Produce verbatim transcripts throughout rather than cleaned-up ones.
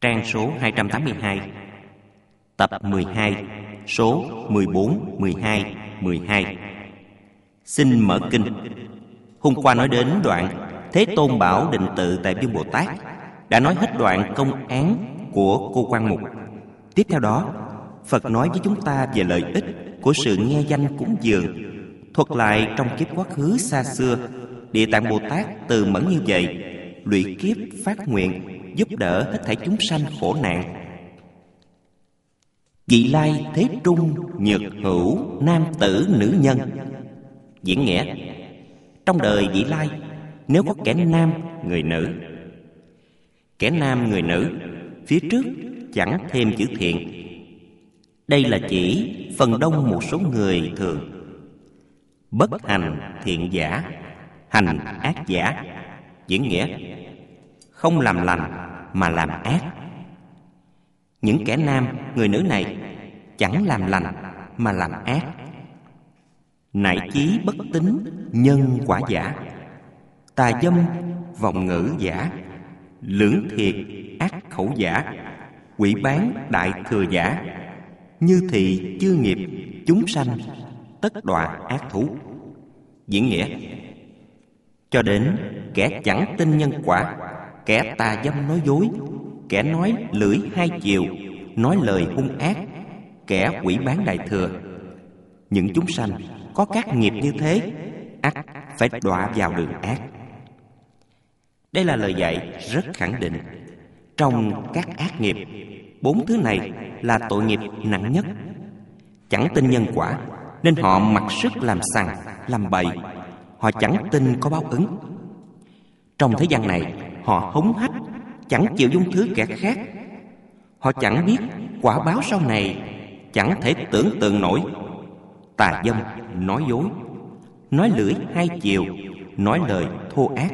trang số hai trăm tám mươi hai, tập mười hai, số mười bốn, mười hai, mười hai. Xin mở kinh. Hôm qua nói đến đoạn Thế Tôn bảo Định Tự Tại Dương Bồ Tát đã nói hết đoạn công án của cô Quan Mục. Tiếp theo đó, Phật nói với chúng ta về lợi ích của sự nghe danh cúng dường, thuật lại trong kiếp quá khứ xa xưa, Địa Tạng Bồ Tát từ mẫn như vậy, lụy kiếp phát nguyện giúp đỡ hết thảy chúng sanh khổ nạn. Vị lai thế trung nhược hữu nam tử nữ nhân. Diễn nghĩa: trong đời vị lai, nếu có kẻ nam người nữ, kẻ nam người nữ, phía trước chẳng thêm chữ thiện. Đây là chỉ phần đông một số người thường. Bất hành thiện giả, hành ác giả. Diễn nghĩa: không làm lành mà làm ác. Những kẻ nam người nữ này chẳng làm lành mà làm ác. Nại chí bất tín nhân quả giả, tà dâm vọng ngữ giả, lưỡng thiệt ác khẩu giả, quỷ bán đại thừa giả, như thị chư nghiệp chúng sanh tất đọa ác thú. Diễn nghĩa: cho đến kẻ chẳng tin nhân quả, kẻ tà dâm nói dối, kẻ nói lưỡi hai chiều, nói lời hung ác, kẻ quỷ bán đại thừa, những chúng sanh có các nghiệp như thế ắt phải đọa vào đường ác. Đây là lời dạy rất khẳng định. Trong các ác nghiệp, bốn thứ này là tội nghiệp nặng nhất. Chẳng tin nhân quả nên họ mặc sức làm sằng, làm bậy. Họ chẳng tin có báo ứng. Trong thế gian này, họ hống hách, chẳng chịu dung thứ kẻ khác. Họ chẳng biết quả báo sau này, chẳng thể tưởng tượng nổi. Tà dâm, nói dối, nói lưỡi hai chiều, nói lời thô ác.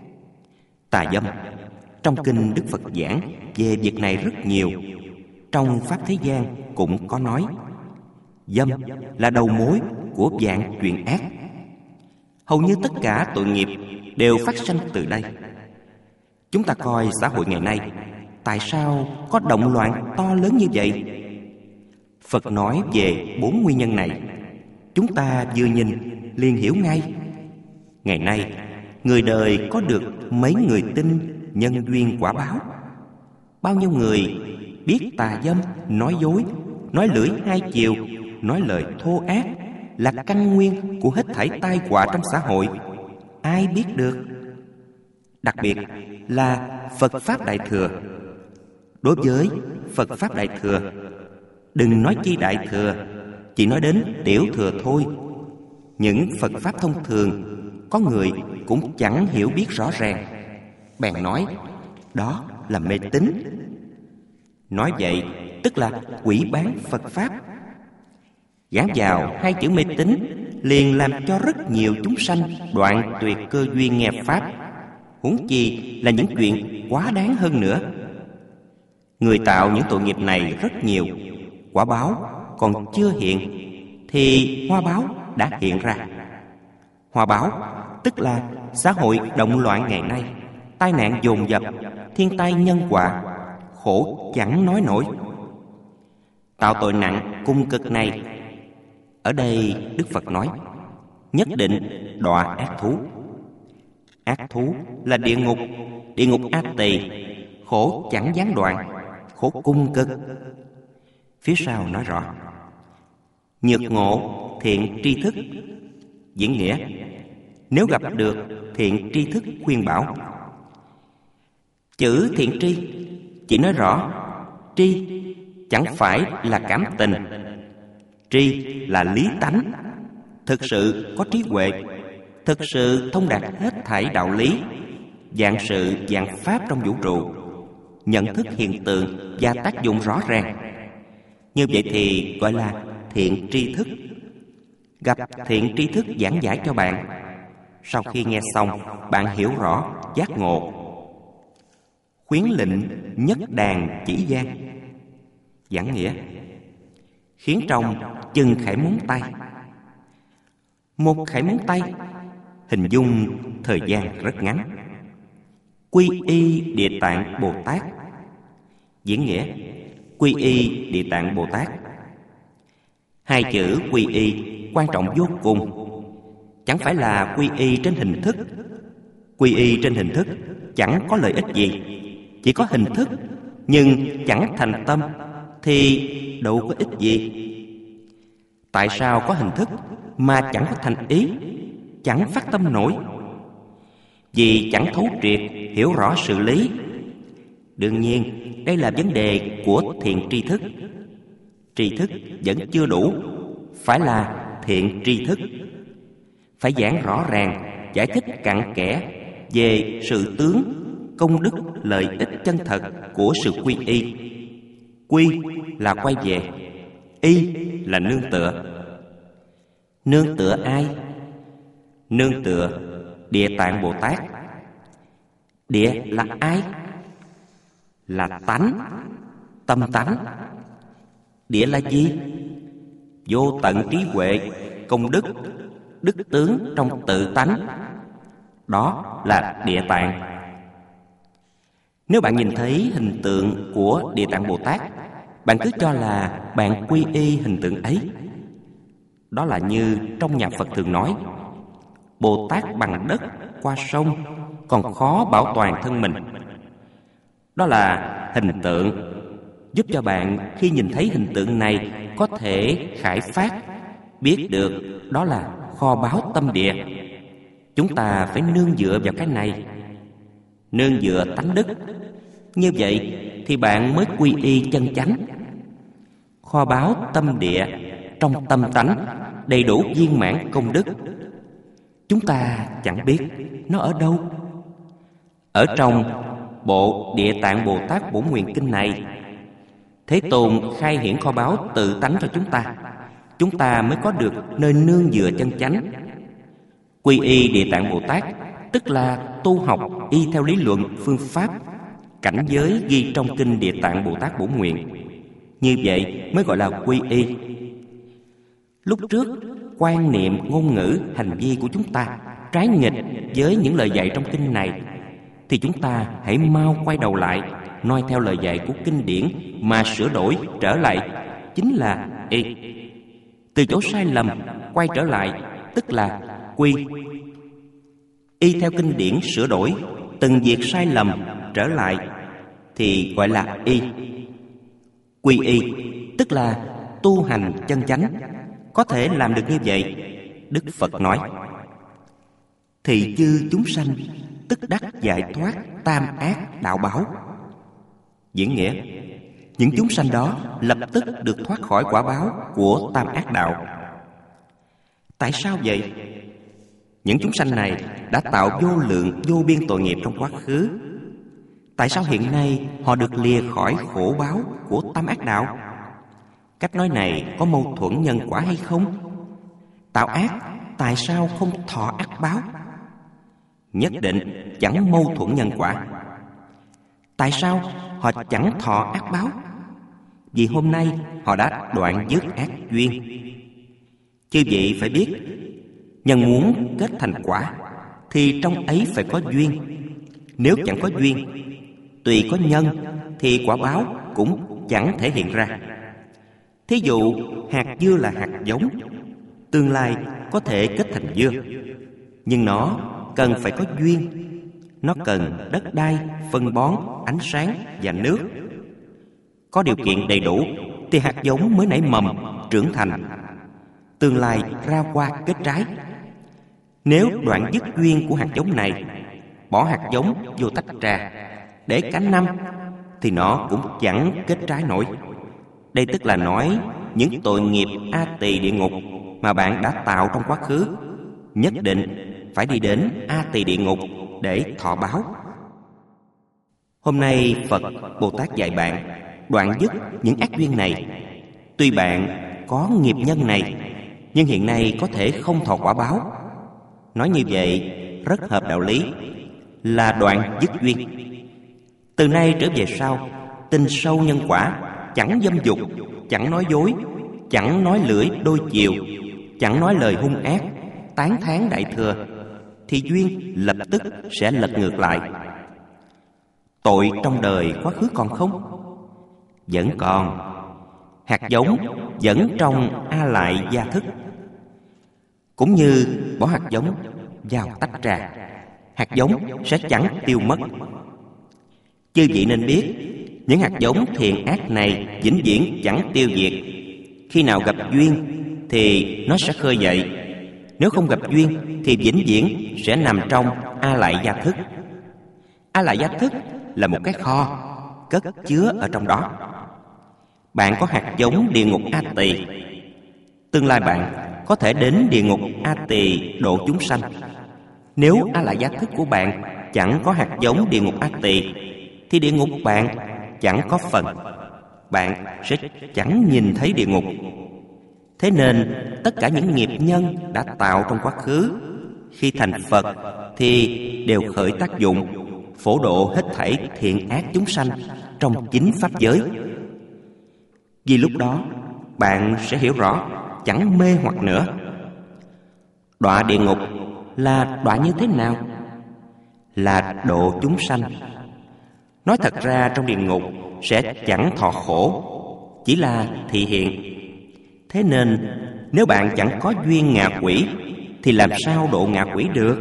Tà dâm, trong kinh Đức Phật giảng về việc này rất nhiều. Trong Pháp Thế gian cũng có nói. Dâm là đầu mối của vạn chuyện ác. Hầu như tất cả tội nghiệp đều phát sanh từ đây. Chúng ta coi xã hội ngày nay, tại sao có động loạn to lớn như vậy? Phật nói về bốn nguyên nhân này, chúng ta vừa nhìn liền hiểu ngay. Ngày nay, người đời có được mấy người tin nhân duyên quả báo? Bao nhiêu người biết tà dâm, nói dối, nói lưỡi hai chiều, nói lời thô ác là căn nguyên của hết thảy tai họa trong xã hội? Ai biết được? Đặc biệt là Phật Pháp Đại Thừa. Đối với Phật Pháp Đại Thừa, đừng nói chi Đại Thừa, chỉ nói đến Tiểu Thừa thôi. Những Phật Pháp thông thường, có người cũng chẳng hiểu biết rõ ràng, bèn nói đó là mê tín. Nói vậy tức là quỷ bán Phật Pháp. Gán vào hai chữ mê tín liền làm cho rất nhiều chúng sanh đoạn tuyệt cơ duyên nghe Pháp, huống chi là những chuyện quá đáng hơn nữa. Người tạo những tội nghiệp này rất nhiều, quả báo còn chưa hiện thì hoa báo đã hiện ra. Hoa báo tức là xã hội động loạn ngày nay, tai nạn dồn dập, thiên tai nhân họa, khổ chẳng nói nổi. Tạo tội nặng cung cực này, ở đây Đức Phật nói nhất định đọa ác thú. Ác thú là địa ngục, địa ngục A Tỳ, khổ chẳng gián đoạn, khổ cung cực. Phía sau nói rõ nhược ngộ thiện tri thức. Diễn nghĩa: nếu gặp được thiện tri thức khuyên bảo. Chữ thiện tri chỉ nói rõ tri chẳng phải là cảm tình, tri là lý tánh, thực sự có trí huệ, thực sự thông đạt hết thảy đạo lý, vạn sự vạn pháp trong vũ trụ, nhận thức hiện tượng và tác dụng rõ ràng. Như vậy thì gọi là thiện tri thức. Gặp thiện tri thức giảng giải cho bạn, sau khi nghe xong bạn hiểu rõ, giác ngộ. Khuyến lệnh nhất đàn chỉ gian. Giảng nghĩa: khiến trong chừng khải móng tay. Một khải móng tay hình dung thời gian rất ngắn. Quy y Địa Tạng Bồ Tát, Diễn nghĩa: quy y Địa Tạng Bồ Tát. Hai chữ quy y quan trọng vô cùng. Chẳng phải là quy y trên hình thức. Quy y trên hình thức chẳng có lợi ích gì. Chỉ có hình thức nhưng chẳng thành tâm thì đâu có ích gì. Tại sao có hình thức mà chẳng có thành ý, chẳng phát tâm nổi? Vì chẳng thấu triệt, hiểu rõ sự lý. Đương nhiên, đây là vấn đề của thiện tri thức. Tri thức vẫn chưa đủ, phải là thiện tri thức. Phải giảng rõ ràng, giải thích cặn kẽ về sự tướng, công đức, lợi ích chân thật của sự quy y. Quy là quay về, y là nương tựa. Nương tựa ai? Nương tựa Địa Tạng Bồ Tát. Địa là ai? Là tánh, tâm tánh. Địa là gì? Vô tận trí huệ, công đức, đức tướng trong tự tánh. Đó là Địa Tạng. Nếu bạn nhìn thấy hình tượng của Địa Tạng Bồ Tát, bạn cứ cho là bạn quy y hình tượng ấy. Đó là như trong nhà Phật thường nói: Bồ Tát bằng đất qua sông, còn khó bảo toàn thân mình. Đó là hình tượng giúp cho bạn khi nhìn thấy hình tượng này có thể khải phát, biết được đó là kho báu tâm địa. Chúng ta phải nương dựa vào cái này, nương dựa tánh đức. Như vậy thì bạn mới quy y chân chánh. Kho báu tâm địa trong tâm tánh đầy đủ viên mãn công đức. Chúng ta chẳng biết nó ở đâu. Ở trong bộ Địa Tạng Bồ Tát Bổn Nguyện Kinh này, Thế Tôn khai hiển kho báu tự tánh cho chúng ta. Chúng ta mới có được nơi nương dựa chân chánh. Quy y Địa Tạng Bồ Tát tức là tu học y theo lý luận, phương pháp, cảnh giới ghi trong kinh Địa Tạng Bồ Tát Bổn Nguyện. Như vậy mới gọi là quy y. Lúc trước, quan niệm, ngôn ngữ, hành vi của chúng ta trái nghịch với những lời dạy trong kinh này, thì chúng ta hãy mau quay đầu lại, noi theo lời dạy của kinh điển mà sửa đổi trở lại, chính là y. Từ chỗ sai lầm quay trở lại tức là quy. Y theo kinh điển sửa đổi từng việc sai lầm trở lại thì gọi là y. Quy y tức là tu hành chân chánh. Có thể làm được như vậy, Đức Phật nói: thì chư chúng sanh tức đắc giải thoát tam ác đạo báo. Diễn nghĩa: những chúng sanh đó lập tức được thoát khỏi quả báo của tam ác đạo. Tại sao vậy? Những chúng sanh này đã tạo vô lượng vô biên tội nghiệp trong quá khứ. Tại sao hiện nay họ được lìa khỏi khổ báo của tam ác đạo? Cách nói này có mâu thuẫn nhân quả hay không? Tạo ác tại sao không thọ ác báo? Nhất định chẳng mâu thuẫn nhân quả. Tại sao họ chẳng thọ ác báo? Vì hôm nay họ đã đoạn dứt ác duyên. Chư vị phải biết, nhân muốn kết thành quả thì trong ấy phải có duyên. Nếu chẳng có duyên, tùy có nhân thì quả báo cũng chẳng thể hiện ra. Thí dụ hạt dưa là hạt giống, tương lai có thể kết thành dưa, nhưng nó cần phải có duyên. Nó cần đất đai, phân bón, ánh sáng và nước. Có điều kiện đầy đủ thì hạt giống mới nảy mầm, trưởng thành, tương lai ra hoa kết trái. Nếu đoạn dứt duyên của hạt giống này, bỏ hạt giống vô tách trà để cả năm, thì nó cũng chẳng kết trái nổi. Đây tức là nói những tội nghiệp A Tỳ địa ngục mà bạn đã tạo trong quá khứ, nhất định phải đi đến A Tỳ địa ngục để thọ báo. Hôm nay Phật Bồ Tát dạy bạn đoạn dứt những ác duyên này. Tuy bạn có nghiệp nhân này, nhưng hiện nay có thể không thọ quả báo. Nói như vậy rất hợp đạo lý, là đoạn dứt duyên. Từ nay trở về sau, tin sâu nhân quả, chẳng dâm dục, chẳng nói dối, chẳng nói lưỡi đôi chiều, chẳng nói lời hung ác, tán thán đại thừa, thì duyên lập tức sẽ lật ngược lại. Tội trong đời quá khứ còn không? Vẫn còn. Hạt giống vẫn trong A Lại Gia Thức. Cũng như bỏ hạt giống vào tách trà, hạt giống sẽ chẳng tiêu mất. Chư vị nên biết, những hạt giống thiện ác này vĩnh viễn chẳng tiêu diệt. Khi nào gặp duyên thì nó sẽ khơi dậy. Nếu không gặp duyên thì vĩnh viễn sẽ nằm trong A Lại Gia Thức. A Lại Gia Thức là một cái kho cất chứa ở trong đó. Bạn có hạt giống địa ngục A Tỳ, tương lai bạn có thể đến địa ngục A Tỳ độ chúng sanh. Nếu A Lại Gia Thức của bạn chẳng có hạt giống địa ngục A Tỳ thì địa ngục bạn chẳng có phần. Bạn sẽ chẳng nhìn thấy địa ngục. Thế nên tất cả những nghiệp nhân đã tạo trong quá khứ, khi thành Phật thì đều khởi tác dụng phổ độ hết thảy thiện ác chúng sanh trong chính pháp giới. Vì lúc đó bạn sẽ hiểu rõ, chẳng mê hoặc nữa. Đọa địa ngục là đọa như thế nào? Là độ chúng sanh. Nói thật ra trong địa ngục sẽ chẳng thọ khổ, chỉ là thị hiện. Thế nên nếu bạn chẳng có duyên ngạ quỷ thì làm sao độ ngạ quỷ được?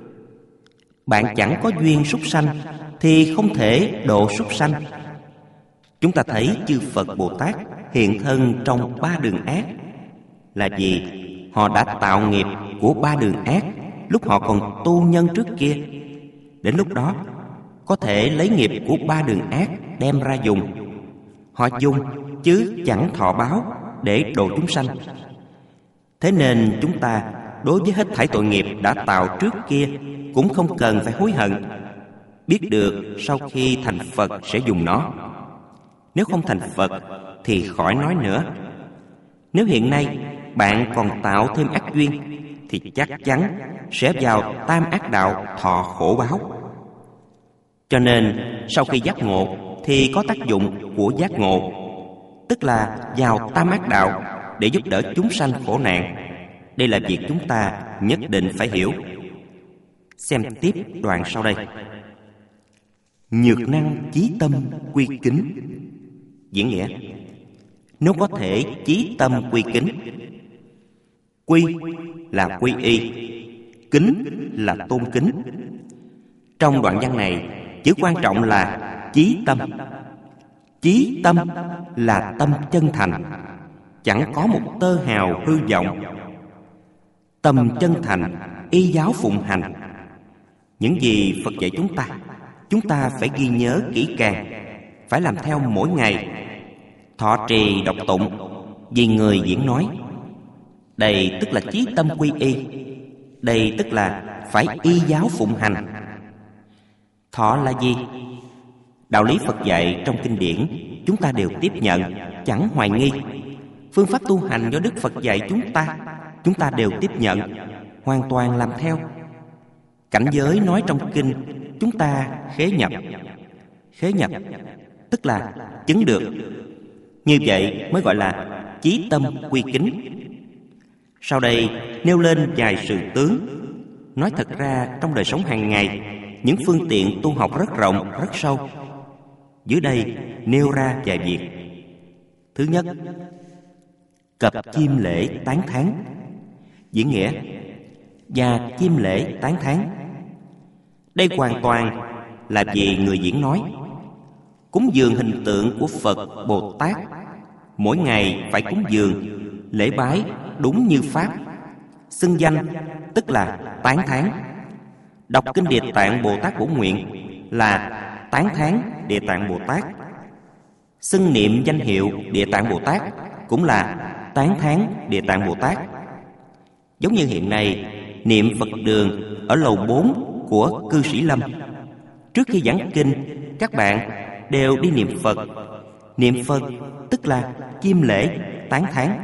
Bạn chẳng có duyên súc sanh thì không thể độ súc sanh. Chúng ta thấy chư Phật Bồ Tát hiện thân trong ba đường ác là vì họ đã tạo nghiệp của ba đường ác lúc họ còn tu nhân trước kia. Đến lúc đó có thể lấy nghiệp của ba đường ác đem ra dùng. Họ dùng chứ chẳng thọ báo để độ chúng sanh. Thế nên chúng ta đối với hết thảy tội nghiệp đã tạo trước kia cũng không cần phải hối hận. Biết được sau khi thành Phật sẽ dùng nó. Nếu không thành Phật thì khỏi nói nữa. Nếu hiện nay bạn còn tạo thêm ác duyên thì chắc chắn sẽ vào tam ác đạo thọ khổ báo. Cho nên sau khi giác ngộ thì có tác dụng của giác ngộ, tức là vào tam ác đạo để giúp đỡ chúng sanh khổ nạn. Đây là việc chúng ta nhất định phải hiểu. Xem tiếp đoạn sau đây. Nhược năng chí tâm quy kính. Diễn nghĩa: nếu có thể chí tâm quy kính. Quy là quy y, kính là tôn kính. Trong đoạn văn này, chữ quan trọng là chí tâm. Chí tâm là tâm chân thành, chẳng có một tơ hào hư vọng. Tâm chân thành, y giáo phụng hành. Những gì Phật dạy chúng ta, chúng ta phải ghi nhớ kỹ càng, phải làm theo mỗi ngày. Thọ trì đọc tụng, vì người diễn nói. Đây tức là chí tâm quy y. Đây tức là phải y giáo phụng hành. Thọ là gì? Đạo lý Phật dạy trong kinh điển chúng ta đều tiếp nhận, chẳng hoài nghi. Phương pháp tu hành do Đức Phật dạy chúng ta, chúng ta đều tiếp nhận, hoàn toàn làm theo. Cảnh giới nói trong kinh chúng ta khế nhập. Khế nhập tức là chứng được. Như vậy mới gọi là chí tâm quy kính. Sau đây nêu lên vài sự tướng. Nói thật ra trong đời sống hàng ngày, những phương tiện tu học rất rộng, rất sâu. Dưới đây nêu ra vài việc. Thứ nhất, cập chiêm lễ tán thán. Diễn nghĩa: và chiêm lễ tán thán. Đây hoàn toàn là vì người diễn nói. Cúng dường hình tượng của Phật Bồ Tát, mỗi ngày phải cúng dường, lễ bái đúng như pháp. Xưng danh tức là tán thán. Đọc kinh Địa Tạng Bồ Tát Bổ Nguyện là tán thán Địa Tạng Bồ Tát. Xưng niệm danh hiệu Địa Tạng Bồ Tát cũng là tán thán Địa Tạng Bồ Tát. Giống như hiện nay niệm Phật đường ở lầu bốn của cư sĩ Lâm. Trước khi giảng kinh, các bạn đều đi niệm Phật. Niệm Phật tức là chiêm lễ tán thán.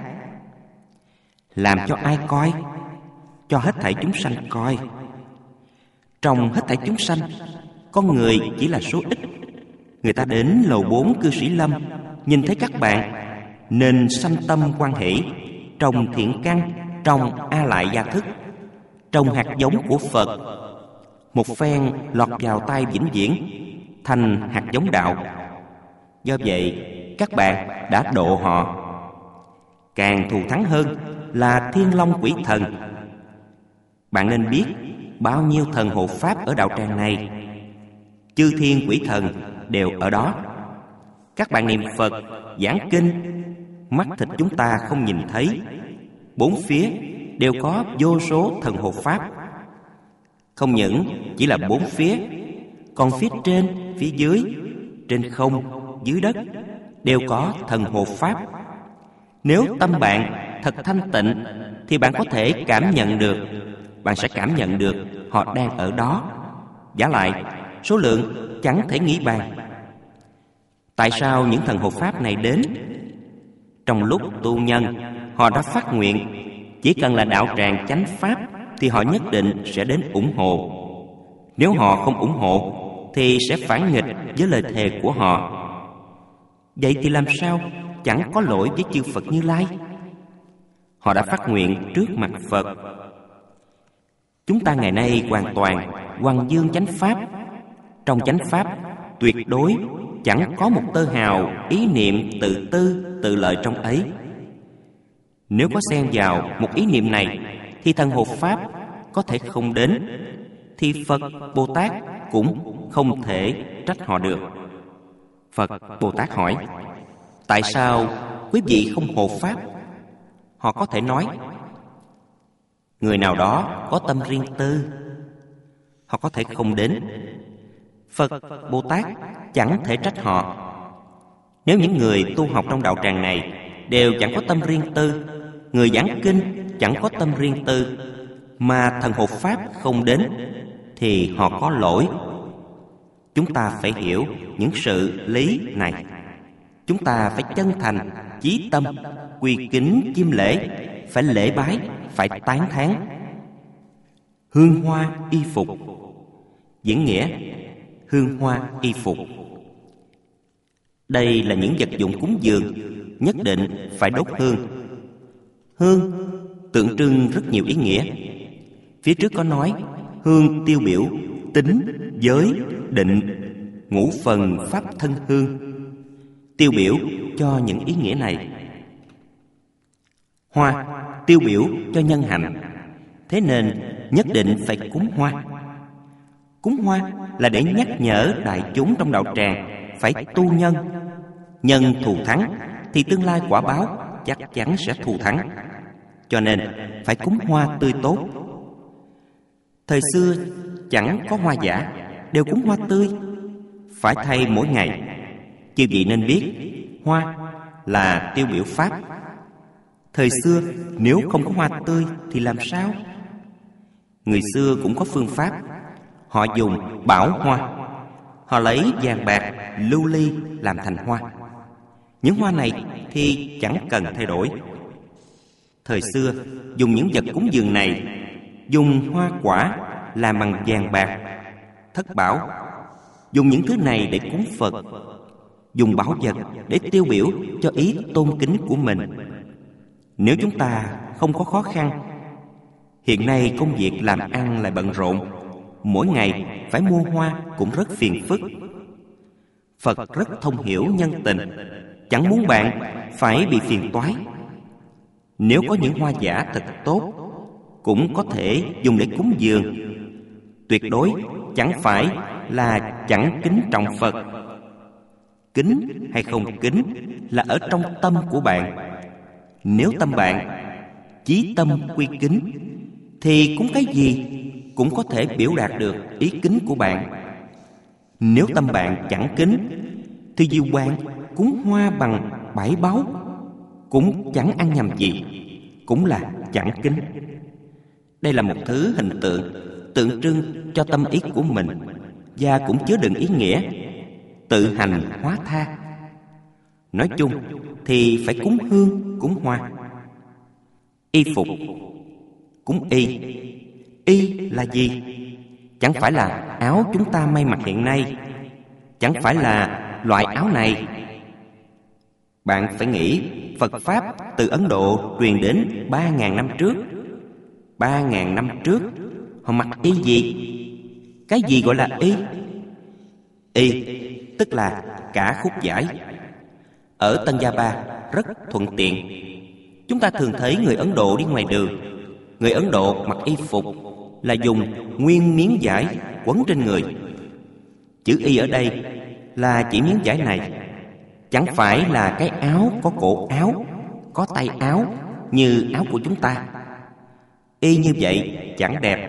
Làm cho ai coi? Cho hết thảy chúng sanh coi. Trong hết thảy chúng sanh, con người chỉ là số ít. Người ta đến lầu bốn cư sĩ Lâm, nhìn thấy các bạn nên sanh tâm hoan hỷ, trồng thiện căn trong A Lại Gia Thức, trồng hạt giống của Phật. Một phen lọt vào tay vĩnh viễn, thành hạt giống đạo. Do vậy các bạn đã độ họ. Càng thù thắng hơn là Thiên Long Quỷ Thần. Bạn nên biết bao nhiêu thần hộ pháp ở đạo tràng này. Chư thiên quỷ thần đều ở đó. Các bạn niệm Phật, giảng kinh, mắt thịt chúng ta không nhìn thấy. Bốn phía đều có vô số thần hộ pháp. Không những chỉ là bốn phía, còn phía trên, phía dưới, trên không, dưới đất đều có thần hộ pháp. Nếu tâm bạn thật thanh tịnh thì bạn có thể cảm nhận được, bạn sẽ cảm nhận được họ đang ở đó. Vả lại, số lượng chẳng thể nghĩ bàn. Tại sao những thần hộ pháp này đến? Trong lúc tu nhân, họ đã phát nguyện chỉ cần là đạo tràng chánh pháp thì họ nhất định sẽ đến ủng hộ. Nếu họ không ủng hộ thì sẽ phản nghịch với lời thề của họ. Vậy thì làm sao chẳng có lỗi với chư Phật Như Lai? Họ đã phát nguyện trước mặt Phật. Chúng ta ngày nay hoàn toàn hoằng dương chánh pháp. Trong chánh pháp tuyệt đối chẳng có một tơ hào ý niệm tự tư, tự lợi trong ấy. Nếu có xen vào một ý niệm này thì thần hộ pháp có thể không đến, thì Phật Bồ Tát cũng không thể trách họ được. Phật Bồ Tát hỏi: tại sao quý vị không hộ pháp? Họ có thể nói: người nào đó có tâm riêng tư, họ có thể không đến. Phật Bồ Tát chẳng thể trách họ. Nếu những người tu học trong đạo tràng này đều chẳng có tâm riêng tư, người giảng kinh chẳng có tâm riêng tư, mà thần hộ pháp không đến, thì họ có lỗi. Chúng ta phải hiểu những sự lý này. Chúng ta phải chân thành, chí tâm, quy kính chiêm lễ, phải lễ bái, phải tán thán. Hương hoa y phục. Diễn nghĩa: hương hoa y phục. Đây là những vật dụng cúng dường, nhất định phải đốt hương. Hương tượng trưng rất nhiều ý nghĩa. Phía trước có nói hương tiêu biểu tính, giới, định, ngũ phần pháp thân hương, tiêu biểu cho những ý nghĩa này. Hoa tiêu biểu cho nhân hạnh, thế nên nhất định phải cúng hoa. Cúng hoa là để nhắc nhở đại chúng trong đạo tràng phải tu nhân. Nhân thù thắng thì tương lai quả báo chắc chắn sẽ thù thắng. Cho nên phải cúng hoa tươi tốt. Thời xưa chẳng có hoa giả, đều cúng hoa tươi, phải thay mỗi ngày. Chư vị nên biết, hoa là tiêu biểu pháp. Thời xưa nếu không có hoa tươi thì làm sao? Người xưa cũng có phương pháp. Họ dùng bảo hoa. Họ lấy vàng bạc, lưu ly làm thành hoa. Những hoa này thì chẳng cần thay đổi. Thời xưa dùng những vật cúng dường này, dùng hoa quả làm bằng vàng bạc, thất bảo. Dùng những thứ này để cúng Phật, dùng bảo vật để tiêu biểu cho ý tôn kính của mình. Nếu chúng ta không có khó khăn, hiện nay công việc làm ăn lại bận rộn, mỗi ngày phải mua hoa cũng rất phiền phức. Phật rất thông hiểu nhân tình, chẳng muốn bạn phải bị phiền toái. Nếu có những hoa giả thật tốt, cũng có thể dùng để cúng dường. Tuyệt đối chẳng phải là chẳng kính trọng Phật. Kính hay không kính là ở trong tâm của bạn. Nếu tâm bạn chí tâm quy kính, thì cúng cái gì cũng có thể biểu đạt được ý kính của bạn. Nếu tâm bạn chẳng kính, thì dù bạn cúng hoa bằng bảy báu cũng chẳng ăn nhầm gì, cũng là chẳng kính. Đây là một thứ hình tượng tượng trưng cho tâm ý của mình, và cũng chứa đựng ý nghĩa tự hành hóa tha. Nói chung thì phải cúng hương, cúng hoa. Y phục. Cúng y. Y là gì? Chẳng phải là áo chúng ta may mặc hiện nay, chẳng phải là loại áo này. Bạn phải nghĩ Phật Pháp từ Ấn Độ truyền đến ba ngàn năm trước. Ba ngàn năm trước họ mặc y gì? Cái gì gọi là y? Y tức là cả khúc vải. Ở Tân Gia Ba rất thuận tiện. Chúng ta thường thấy người Ấn Độ đi ngoài đường. Người Ấn Độ mặc y phục là dùng nguyên miếng vải quấn trên người. Chữ y ở đây là chỉ miếng vải này, chẳng phải là cái áo có cổ áo, có tay áo như áo của chúng ta. Y như vậy chẳng đẹp.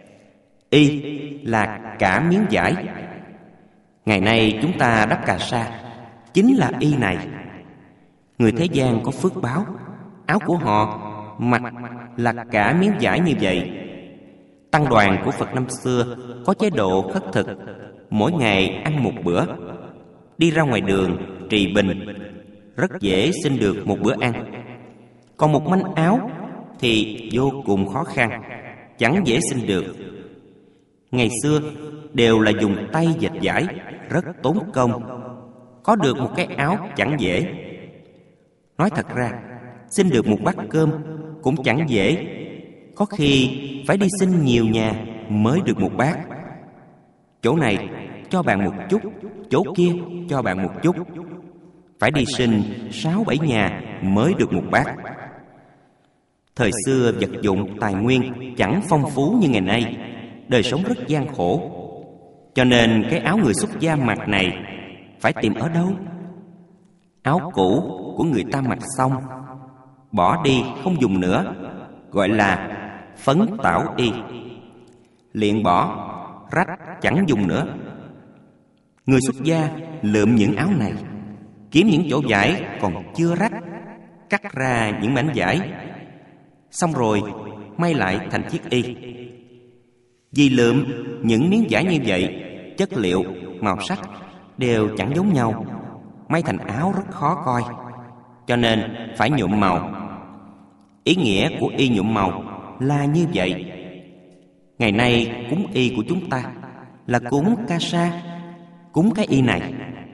Y là cả miếng vải. Ngày nay chúng ta đắp cà sa chính là y này. Người thế gian có phước báo, áo của họ mặc là cả miếng vải như vậy. Tăng đoàn của Phật năm xưa có chế độ khất thực, mỗi ngày ăn một bữa. Đi ra ngoài đường trì bình rất dễ xin được một bữa ăn. Còn một manh áo thì vô cùng khó khăn, chẳng dễ xin được. Ngày xưa đều là dùng tay dệt vải, rất tốn công. Có được một cái áo chẳng dễ. Nói thật ra, xin được một bát cơm cũng chẳng dễ. Có khi phải đi xin nhiều nhà mới được một bát. Chỗ này cho bạn một chút, chỗ kia cho bạn một chút. Phải đi xin sáu bảy nhà mới được một bát. Thời xưa vật dụng tài nguyên chẳng phong phú như ngày nay, đời sống rất gian khổ. Cho nên cái áo người xuất gia mặc này phải tìm ở đâu? Áo cũ của người ta mặc xong, bỏ đi không dùng nữa, gọi là phấn tảo y. Liền bỏ, rách chẳng dùng nữa. Người xuất gia lượm những áo này, kiếm những chỗ vải còn chưa rách, cắt ra những mảnh vải, xong rồi may lại thành chiếc y. Vì lượm những miếng vải như vậy, chất liệu, màu sắc đều chẳng giống nhau, may thành áo rất khó coi, cho nên phải nhuộm màu. Ý nghĩa của y nhuộm màu là như vậy. Ngày nay cúng y của chúng ta là cúng ca sa, cúng cái y này.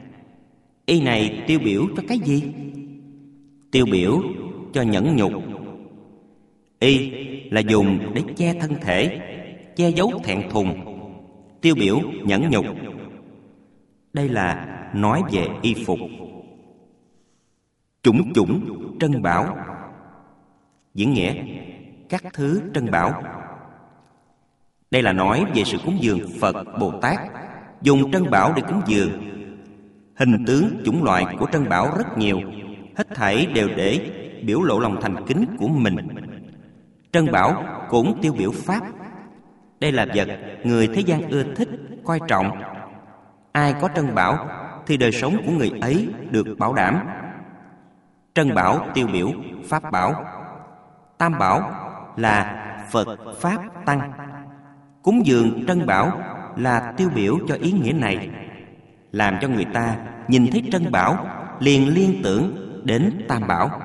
Y này tiêu biểu cho cái gì? Tiêu biểu cho nhẫn nhục. Y là dùng để che thân thể, che giấu thẹn thùng, tiêu biểu nhẫn nhục. Đây là nói về y phục. Chủng chủng trân bảo, diễn nghĩa các thứ trân bảo. Đây là nói về sự cúng dường Phật, Bồ Tát, dùng trân bảo để cúng dường. Hình tướng chủng loại của trân bảo rất nhiều, hết thảy đều để biểu lộ lòng thành kính của mình. Trân bảo cũng tiêu biểu pháp. Đây là vật người thế gian ưa thích, coi trọng. Ai có trân bảo thì đời sống của người ấy được bảo đảm. Trân bảo tiêu biểu pháp bảo. Tam bảo là Phật, Pháp, Tăng. Cúng dường trân bảo là tiêu biểu cho ý nghĩa này, làm cho người ta nhìn thấy trân bảo liền liên tưởng đến tam bảo.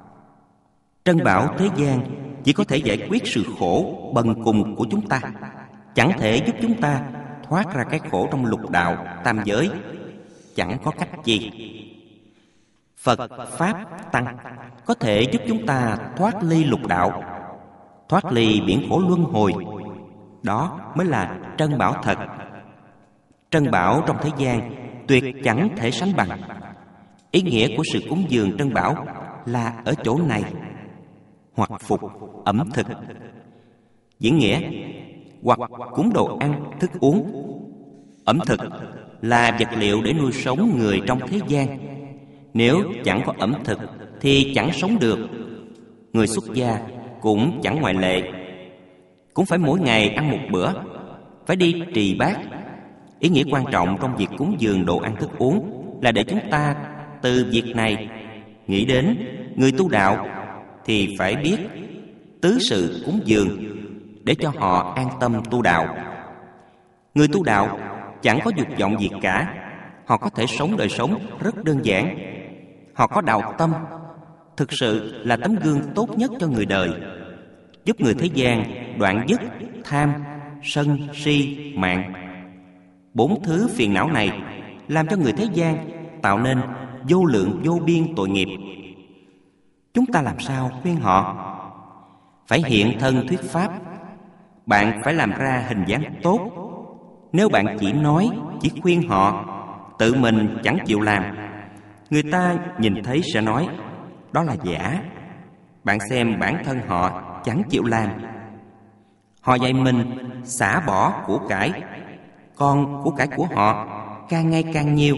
Trân bảo thế gian chỉ có thể giải quyết sự khổ bần cùng của chúng ta, chẳng thể giúp chúng ta thoát ra cái khổ trong lục đạo tam giới, chẳng có cách gì. Phật, Pháp, Tăng có thể giúp chúng ta thoát ly lục đạo, thoát ly biển khổ luân hồi. Đó mới là trân bảo thật. Trân bảo trong thế gian tuyệt chẳng thể sánh bằng. Ý nghĩa của sự cúng dường trân bảo là ở chỗ này. Hoặc phục, ẩm thực. Diễn nghĩa hoặc cúng đồ ăn, thức uống. Ẩm thực là vật liệu để nuôi sống người trong thế gian. Nếu chẳng có ẩm thực thì chẳng sống được. Người xuất gia cũng chẳng ngoại lệ. Cũng phải mỗi ngày ăn một bữa, phải đi trì bát. Ý nghĩa quan trọng trong việc cúng dường đồ ăn thức uống là để chúng ta từ việc này nghĩ đến người tu đạo thì phải biết tứ sự cúng dường để cho họ an tâm tu đạo. Người tu đạo chẳng có dục vọng gì cả. Họ có thể sống đời sống rất đơn giản. Họ có đạo tâm, thực sự là tấm gương tốt nhất cho người đời, giúp người thế gian đoạn dứt tham, sân, si, mạng. Bốn thứ phiền não này làm cho người thế gian tạo nên vô lượng vô biên tội nghiệp. Chúng ta làm sao khuyên họ? Phải hiện thân thuyết pháp. Bạn phải làm ra hình dáng tốt. Nếu bạn chỉ nói, chỉ khuyên họ, tự mình chẳng chịu làm, Người ta nhìn thấy sẽ nói đó là giả. Bạn xem bản thân họ chẳng chịu làm. Họ dạy mình xả bỏ của cải, còn của cải của họ càng ngày càng nhiều.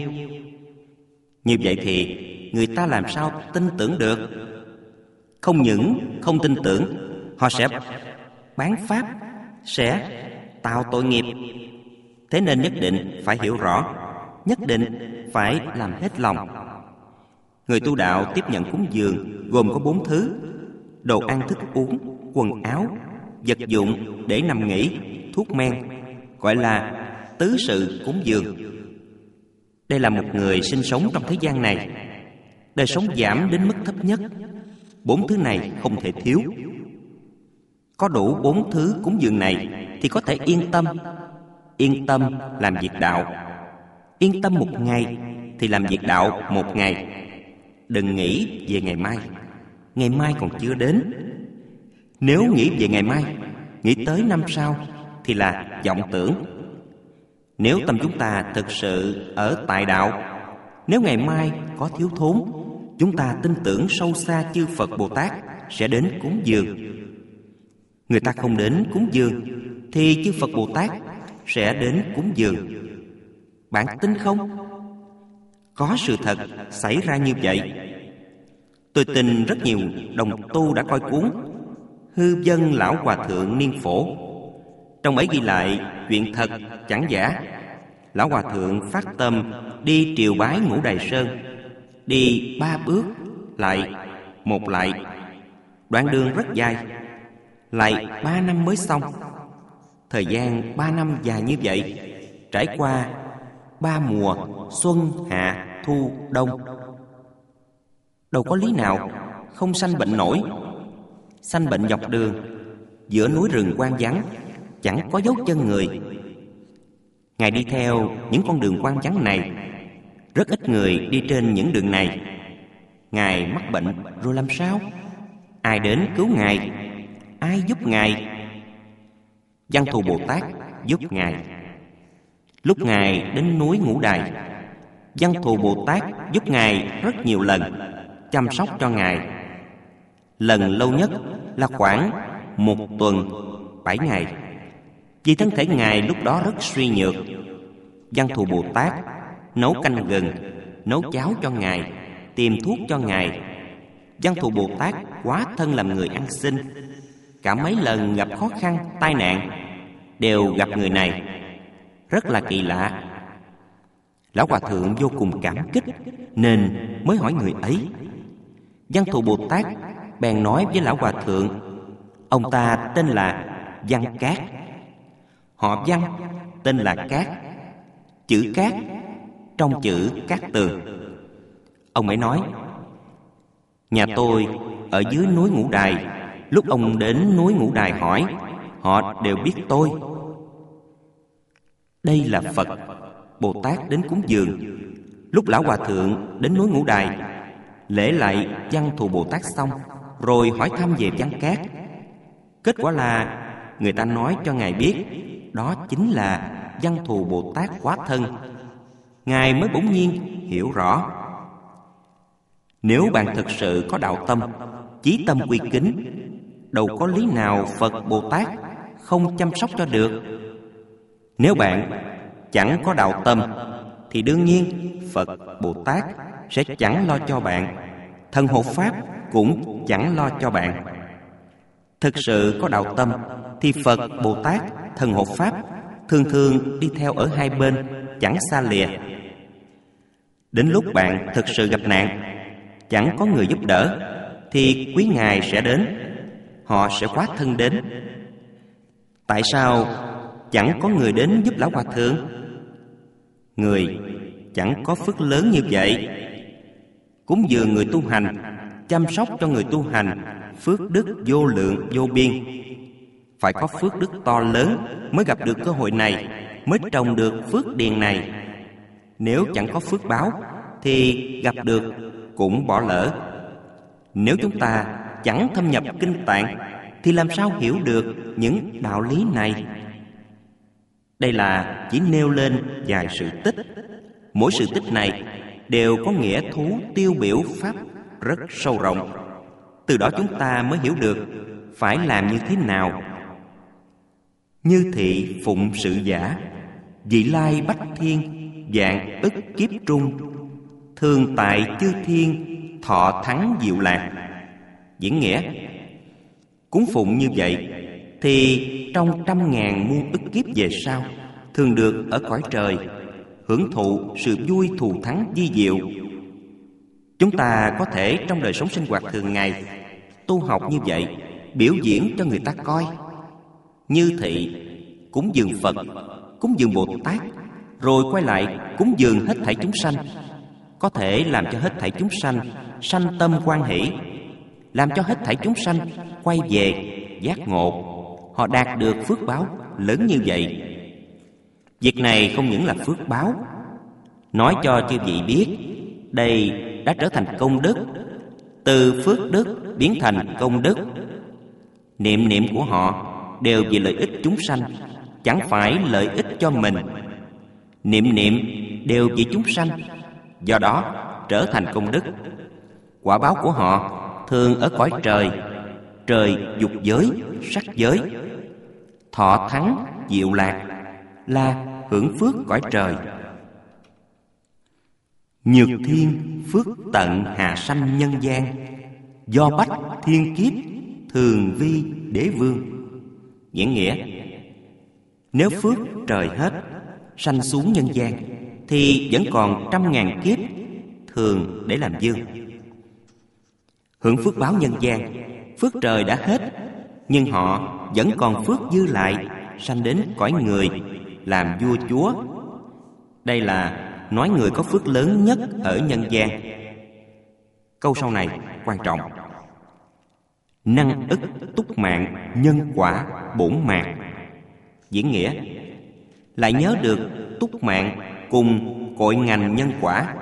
Như vậy thì người ta làm sao tin tưởng được? Không những không tin tưởng, họ sẽ bán pháp, sẽ tạo tội nghiệp. Thế nên nhất định phải hiểu rõ, nhất định phải làm hết lòng. Người tu đạo tiếp nhận cúng dường gồm có bốn thứ: đồ ăn thức uống, quần áo, vật dụng để nằm nghỉ, thuốc men, gọi là tứ sự cúng dường. Đây là một người sinh sống trong thế gian này, đời sống giảm đến mức thấp nhất. Bốn thứ này không thể thiếu. Có đủ bốn thứ cúng dường này thì có thể yên tâm. Yên tâm làm việc đạo. Yên tâm một ngày thì làm việc đạo một ngày. Đừng nghĩ về ngày mai. Ngày mai còn chưa đến. Nếu nghĩ về ngày mai, nghĩ tới năm sau thì là vọng tưởng. Nếu tâm chúng ta thực sự ở tại đạo, nếu ngày mai có thiếu thốn, chúng ta tin tưởng sâu xa chư Phật Bồ Tát sẽ đến cúng dường. Người ta không đến cúng dường thì chư Phật Bồ Tát sẽ đến cúng dường. Bạn tin không? Có sự thật xảy ra như vậy. Tôi tin rất nhiều đồng tu đã coi cuốn Hư Vân Lão Hòa Thượng Niên Phổ. Trong ấy ghi lại chuyện thật chẳng giả. Lão Hòa Thượng phát tâm đi triều bái Ngũ Đài Sơn, đi ba bước lại một lại, đoạn đường rất dài, lại ba năm mới xong. Thời gian ba năm dài như vậy, trải qua ba mùa xuân, hạ, thu, đông. Đâu có lý nào không sanh bệnh nổi. Sanh bệnh dọc đường, giữa núi rừng hoang vắng, chẳng có dấu chân người. Ngài đi theo những con đường hoang vắng này. Rất ít người đi trên những đường này. Ngài mắc bệnh rồi làm sao? Ai đến cứu Ngài? Ai giúp Ngài? Văn Thù Bồ Tát giúp Ngài. Lúc Ngài đến núi Ngũ Đài, Văn Thù Bồ Tát giúp Ngài rất nhiều lần, chăm sóc cho Ngài. Lần lâu nhất là khoảng một tuần, bảy ngày. Vì thân thể Ngài lúc đó rất suy nhược, Văn Thù Bồ Tát nấu canh gừng, nấu cháo cho Ngài, tìm thuốc cho Ngài. Văn Thù Bồ Tát quá thân làm người ăn xin. Cả mấy lần gặp khó khăn, tai nạn đều gặp người này. Rất là kỳ lạ. Lão Hòa Thượng vô cùng cảm kích nên mới hỏi người ấy. Văn Thù Bồ Tát bèn nói với Lão Hòa Thượng, ông ta tên là Văn Cát. Họ Văn tên là Cát. Chữ Cát trong chữ Cát Tường. Ông ấy nói, nhà tôi ở dưới núi Ngũ Đài. Lúc ông đến núi Ngũ Đài hỏi, họ đều biết tôi. Đây là Phật Bồ Tát đến cúng dường. Lúc Lão Hòa Thượng đến núi Ngũ Đài, lễ lại Văn Thù Bồ Tát xong, rồi hỏi thăm về Văn Cát. Kết quả là người ta nói cho Ngài biết đó chính là Văn Thù Bồ Tát hóa thân. Ngài mới bỗng nhiên hiểu rõ. Nếu bạn thực sự có đạo tâm, chí tâm quy kính, đâu có lý nào Phật Bồ Tát không chăm sóc cho được. Nếu bạn chẳng có đạo tâm thì đương nhiên Phật Bồ Tát sẽ chẳng lo cho bạn. Thần hộ Pháp cũng chẳng lo cho bạn. Thực sự có đạo tâm thì Phật Bồ Tát, thần hộ Pháp thường thường đi theo ở hai bên, chẳng xa lìa. Đến lúc bạn thực sự gặp nạn, chẳng có người giúp đỡ, thì quý Ngài sẽ đến. Họ sẽ hóa thân đến. Tại sao chẳng có người đến giúp Lão Hòa Thượng? Người chẳng có phước lớn như vậy. Cúng dường người tu hành, chăm sóc cho người tu hành, phước đức vô lượng vô biên. Phải có phước đức to lớn mới gặp được cơ hội này, mới trồng được phước điền này. Nếu chẳng có phước báo thì gặp được cũng bỏ lỡ. Nếu chúng ta chẳng thâm nhập kinh tạng thì làm sao hiểu được những đạo lý này? Đây là chỉ nêu lên vài sự tích. Mỗi sự tích này đều có nghĩa thú tiêu biểu pháp rất sâu rộng. Từ đó chúng ta mới hiểu được phải làm như thế nào. Như thị phụng sự giả, vị lai bách thiên, vạn ức kiếp trung, thường tại chư thiên, thọ thắng diệu lạc. Diễn nghĩa: cúng phụng như vậy thì trong trăm ngàn muôn ức kiếp về sau thường được ở cõi trời, hưởng thụ sự vui thù thắng vi diệu. Chúng ta có thể trong đời sống sinh hoạt thường ngày tu học như vậy, biểu diễn cho người ta coi. Như thị cúng dường Phật, cúng dường Bồ Tát, rồi quay lại cúng dường hết thảy chúng sanh, có thể làm cho hết thảy chúng sanh sanh tâm hoan hỷ, làm cho hết thảy chúng sanh quay về giác ngộ, họ đạt được phước báo lớn như vậy. Việc này không những là phước báo, nói cho chư vị biết, đây đã trở thành công đức, từ phước đức biến thành công đức. Niệm niệm của họ đều vì lợi ích chúng sanh, chẳng phải lợi ích cho mình. Niệm niệm đều vì chúng sanh, do đó trở thành công đức. Quả báo của họ thường ở cõi trời, trời dục giới, sắc giới. Thọ thắng diệu lạc là hưởng phước cõi trời. Nhược thiên phước tận hạ sanh nhân gian, do bách thiên kiếp thường vi đế vương. Diễn nghĩa: nếu phước trời hết, sanh xuống nhân gian thì vẫn còn trăm ngàn kiếp thường để làm vương. Hưởng phước báo nhân gian, phước trời đã hết, nhưng họ vẫn còn phước dư lại, sanh đến cõi người làm vua chúa. Đây là nói người có phước lớn nhất ở nhân gian. Câu sau này quan trọng: năng ức túc mạng, nhân quả bổn mạng. Diễn nghĩa: lại nhớ được túc mạng cùng cội ngành nhân quả.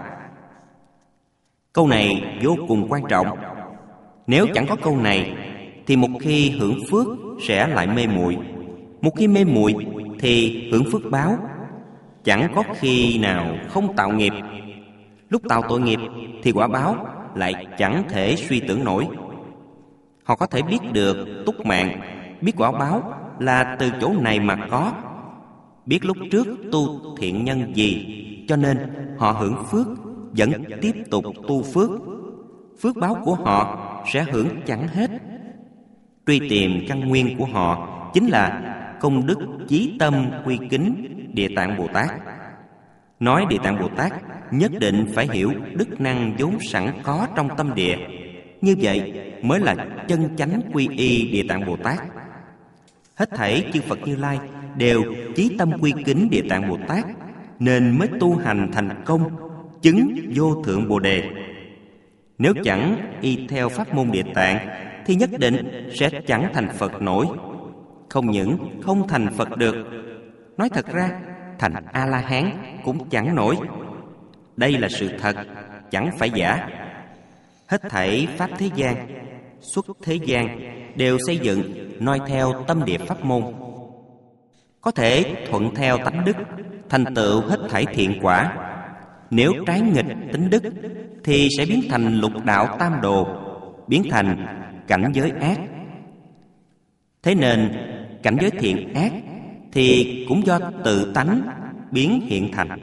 Câu này vô cùng quan trọng. Nếu chẳng có câu này thì một khi hưởng phước sẽ lại mê muội, một khi mê muội thì hưởng phước báo chẳng có khi nào không tạo nghiệp. Lúc tạo tội nghiệp thì quả báo lại chẳng thể suy tưởng nổi. Họ có thể biết được túc mạng, biết quả báo là từ chỗ này mà có, biết lúc trước tu thiện nhân gì, cho nên họ hưởng phước vẫn tiếp tục tu phước. Phước báo của họ sẽ hưởng chẳng hết. Truy tìm căn nguyên của họ chính là công đức chí tâm quy kính Địa Tạng Bồ Tát. Nói Địa Tạng Bồ Tát nhất định phải hiểu đức năng vốn sẵn có trong tâm địa. Như vậy mới là chân chánh quy y Địa Tạng Bồ Tát. Hết thảy chư Phật Như Lai đều chí tâm quy kính Địa Tạng Bồ Tát, nên mới tu hành thành công, chứng vô thượng Bồ Đề. Nếu chẳng y theo pháp môn Địa Tạng thì nhất định sẽ chẳng thành Phật nổi. Không những không thành Phật được, nói thật ra thành A-la-hán cũng chẳng nổi. Đây là sự thật, chẳng phải giả. Hết thảy pháp thế gian, xuất thế gian đều xây dựng noi theo tâm địa pháp môn. Có thể thuận theo tánh đức, thành tựu hết thảy thiện quả. Nếu trái nghịch tính đức thì sẽ biến thành lục đạo tam đồ, biến thành cảnh giới ác. Thế nên cảnh giới thiện ác thì cũng do tự tánh biến hiện thành.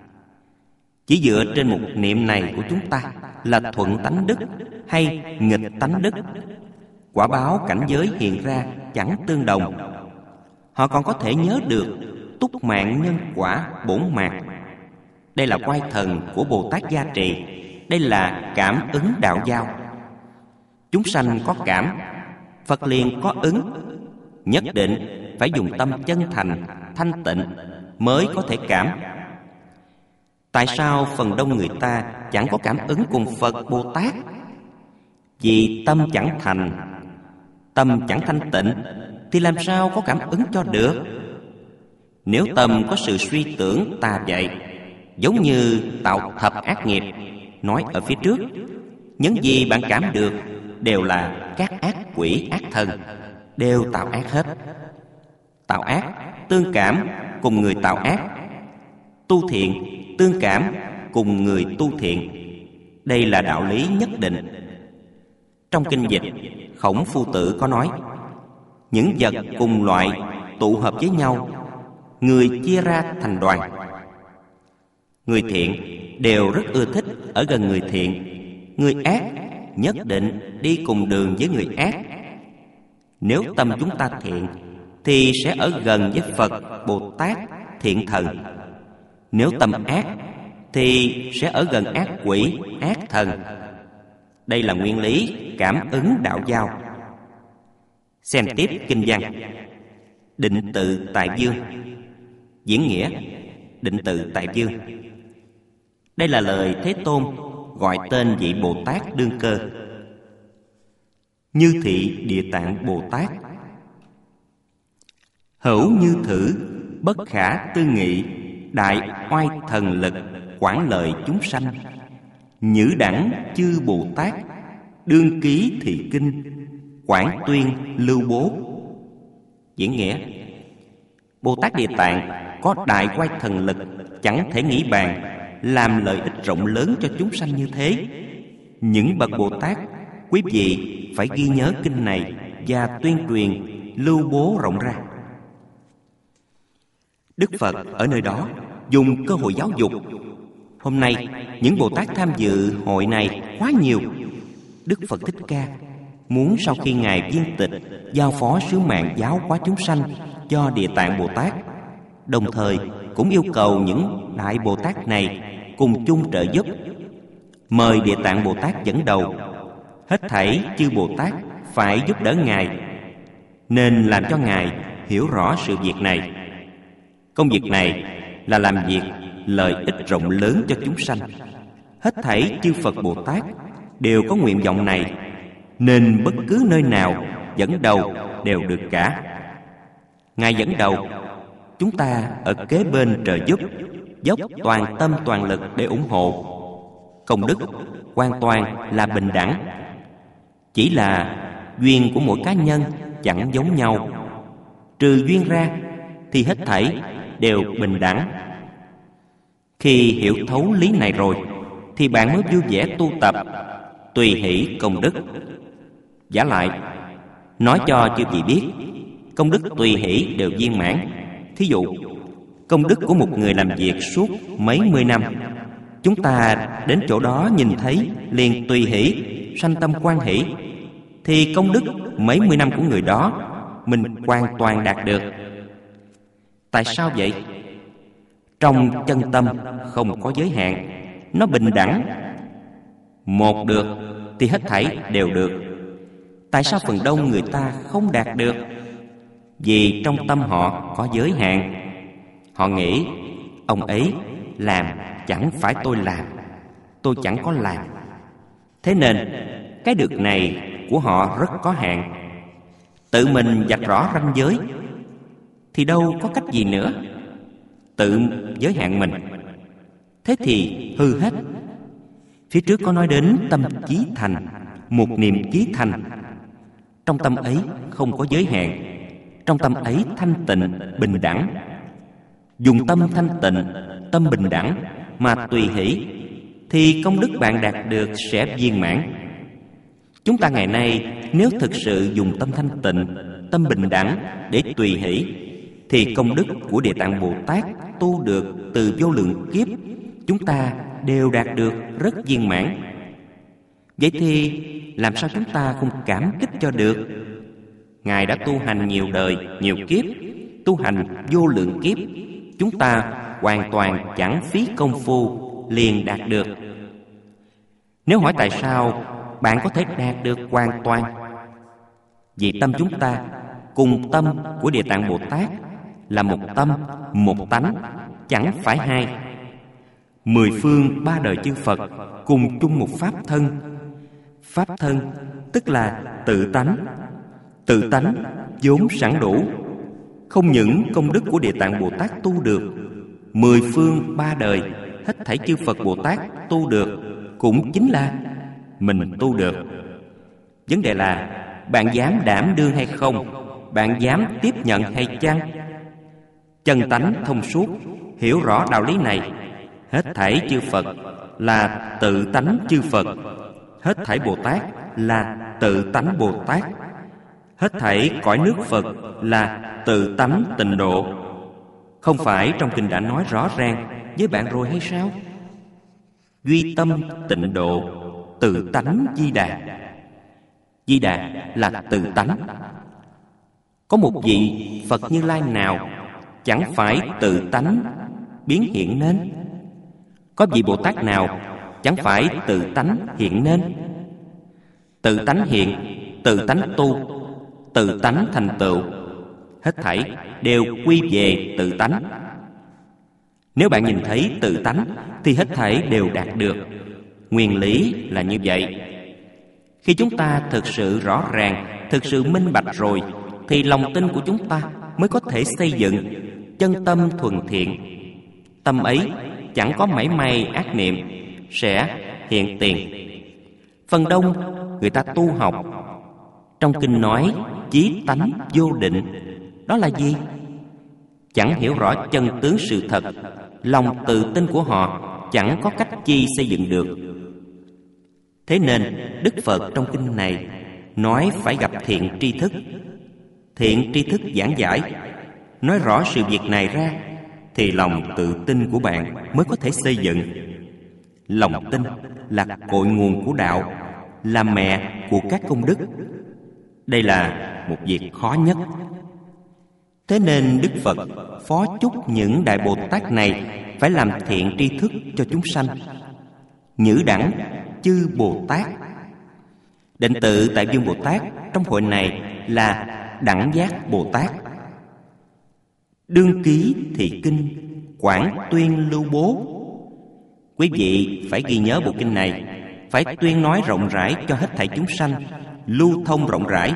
Chỉ dựa trên một niệm này của chúng ta là thuận tánh đức hay nghịch tánh đức, quả báo cảnh giới hiện ra chẳng tương đồng. Họ còn có thể nhớ được túc mạng nhân quả bổn mạng. Đây là oai thần của Bồ Tát gia trì. Đây là cảm ứng đạo giao. Chúng sanh có cảm, Phật liền có ứng. Nhất định phải dùng tâm chân thành, thanh tịnh mới có thể cảm. Tại sao phần đông người ta chẳng có cảm ứng cùng Phật Bồ Tát? Vì tâm chẳng thành, tâm chẳng thanh tịnh thì làm sao có cảm ứng cho được? Nếu tâm có sự suy tưởng tà dại, giống như tạo thập ác nghiệp, nói ở phía trước, những gì bạn cảm được đều là các ác quỷ ác thần, đều tạo ác hết. Tạo ác tương cảm cùng người tạo ác, tu thiện tương cảm cùng người tu thiện. Đây là đạo lý nhất định. Trong kinh dịch, Khổng Phu Tử có nói: những vật cùng loại tụ hợp với nhau, người chia ra thành đoàn. Người thiện đều rất ưa thích ở gần người thiện. Người ác nhất định đi cùng đường với người ác. Nếu tâm chúng ta thiện thì sẽ ở gần với Phật, Bồ Tát, thiện thần. Nếu tâm ác thì sẽ ở gần ác quỷ, ác thần. Đây là nguyên lý cảm ứng đạo giao. Xem tiếp kinh văn. Định tự tại dương. Diễn nghĩa: định tự tại dương. Đây là lời Thế Tôn gọi tên vị Bồ Tát đương cơ. Như thị Địa Tạng Bồ Tát. Hữu như thử, bất khả tư nghị, đại oai thần lực, quảng lợi chúng sanh. Nhữ đẳng chư Bồ Tát, đương ký thị kinh, quảng tuyên lưu bố. Diễn nghĩa: Bồ Tát Địa Tạng có đại oai thần lực, chẳng thể nghĩ bàn, làm lợi ích rộng lớn cho chúng sanh như thế. Những bậc Bồ Tát, quý vị phải ghi nhớ kinh này và tuyên truyền, lưu bố rộng ra. Đức Phật ở nơi đó dùng cơ hội giáo dục. Hôm nay, những Bồ Tát tham dự hội này quá nhiều. Đức Phật Thích Ca muốn sau khi Ngài viên tịch, giao phó sứ mạng giáo hóa chúng sanh cho Địa Tạng Bồ Tát, đồng thời cũng yêu cầu những Đại Bồ Tát này cùng chung trợ giúp. Mời Địa Tạng Bồ Tát dẫn đầu. Hết thảy chư Bồ Tát phải giúp đỡ Ngài, nên làm cho Ngài hiểu rõ sự việc này. Công việc này là làm việc lợi ích rộng lớn cho chúng sanh. Hết thảy chư Phật Bồ Tát đều có nguyện vọng này, nên bất cứ nơi nào dẫn đầu đều được cả. Ngài dẫn đầu, chúng ta ở kế bên trợ giúp, dốc toàn tâm toàn lực để ủng hộ. Công đức hoàn toàn là bình đẳng. Chỉ là duyên của mỗi cá nhân chẳng giống nhau. Trừ duyên ra thì hết thảy đều bình đẳng. Khi hiểu thấu lý này rồi thì bạn mới vui vẻ tu tập, tùy hỷ công đức. Giả lại, nói cho chư vị biết, công đức tùy hỷ đều viên mãn. Thí dụ, công đức của một người làm việc suốt mấy mươi năm, chúng ta đến chỗ đó nhìn thấy liền tùy hỷ, sanh tâm quan hỷ, thì công đức mấy mươi năm của người đó mình hoàn toàn đạt được. Tại sao vậy? Trong chân tâm không có giới hạn, nó bình đẳng. Một được thì hết thảy đều được. Tại sao phần đông người ta không đạt được? Vì trong tâm họ có giới hạn. Họ nghĩ ông ấy làm chẳng phải tôi làm, tôi chẳng có làm. Thế nên cái được này của họ rất có hạn. Tự mình vạch rõ ranh giới thì đâu có cách gì nữa. Tự giới hạn mình, thế thì hư hết. Phía trước có nói đến tâm chí thành, một niệm chí thành. Trong tâm ấy không có giới hạn. Trong tâm ấy thanh tịnh, bình đẳng. Dùng tâm thanh tịnh, tâm bình đẳng mà tùy hỷ, thì công đức bạn đạt được sẽ viên mãn. Chúng ta ngày nay nếu thực sự dùng tâm thanh tịnh, tâm bình đẳng để tùy hỷ, thì công đức của Địa Tạng Bồ Tát tu được từ vô lượng kiếp, chúng ta đều đạt được rất viên mãn. Vậy thì làm sao chúng ta không cảm kích cho được? Ngài đã tu hành nhiều đời, nhiều kiếp, tu hành vô lượng kiếp, chúng ta hoàn toàn chẳng phí công phu liền đạt được. Nếu hỏi tại sao bạn có thể đạt được hoàn toàn, vì tâm chúng ta cùng tâm của Địa Tạng Bồ Tát là một tâm, một tánh, chẳng phải hai. Mười phương ba đời chư Phật cùng chung một pháp thân. Pháp thân tức là tự tánh. Tự tánh vốn sẵn đủ. Không những công đức của Địa Tạng Bồ Tát tu được, mười phương ba đời hết thảy chư Phật Bồ Tát tu được, cũng chính là mình tu được. Vấn đề là bạn dám đảm đương hay không? Bạn dám tiếp nhận hay chăng? Chân tánh thông suốt, hiểu rõ đạo lý này, Hết thảy chư Phật là tự tánh chư Phật. Hết thảy Bồ Tát là tự tánh Bồ Tát. Hết thảy cõi nước Phật là tự tánh tịnh độ. Không phải trong kinh đã nói rõ ràng với bạn rồi hay sao? Duy tâm tịnh độ, tự tánh Di Đà. Di Đà là tự tánh. Có một vị Phật Như Lai nào chẳng phải tự tánh biến hiện nên? Có vị Bồ Tát nào chẳng phải tự tánh hiện nên? Tự tánh hiện, tự tánh tu, tự tánh thành tựu, hết thảy đều quy về tự tánh. Nếu bạn nhìn thấy tự tánh thì hết thảy đều đạt được. Nguyên lý là như vậy. Khi chúng ta thực sự rõ ràng, thực sự minh bạch rồi, thì lòng tin của chúng ta mới có thể xây dựng chân tâm thuần thiện. Tâm ấy chẳng có mảy may ác niệm sẽ hiện tiền. Phần đông người ta tu học, trong kinh nói chí tánh vô định. Đó là gì? Chẳng hiểu rõ chân tướng sự thật, lòng tự tin của họ chẳng có cách chi xây dựng được. Thế nên Đức Phật trong kinh này nói phải gặp thiện tri thức. Thiện tri thức giảng giải, nói rõ sự việc này ra, thì lòng tự tin của bạn mới có thể xây dựng. Lòng tin là cội nguồn của đạo, là mẹ của các công đức. Đây là một việc khó nhất. Thế nên Đức Phật phó chúc những Đại Bồ Tát này phải làm thiện tri thức cho chúng sanh. Nhữ đẳng chư Bồ Tát. Đệ tử Tại Dương Bồ Tát trong hội này là Đẳng Giác Bồ Tát. Đương ký thị kinh, quảng tuyên lưu bố. Quý vị phải ghi nhớ bộ kinh này, phải tuyên nói rộng rãi cho hết thảy chúng sanh, lưu thông rộng rãi.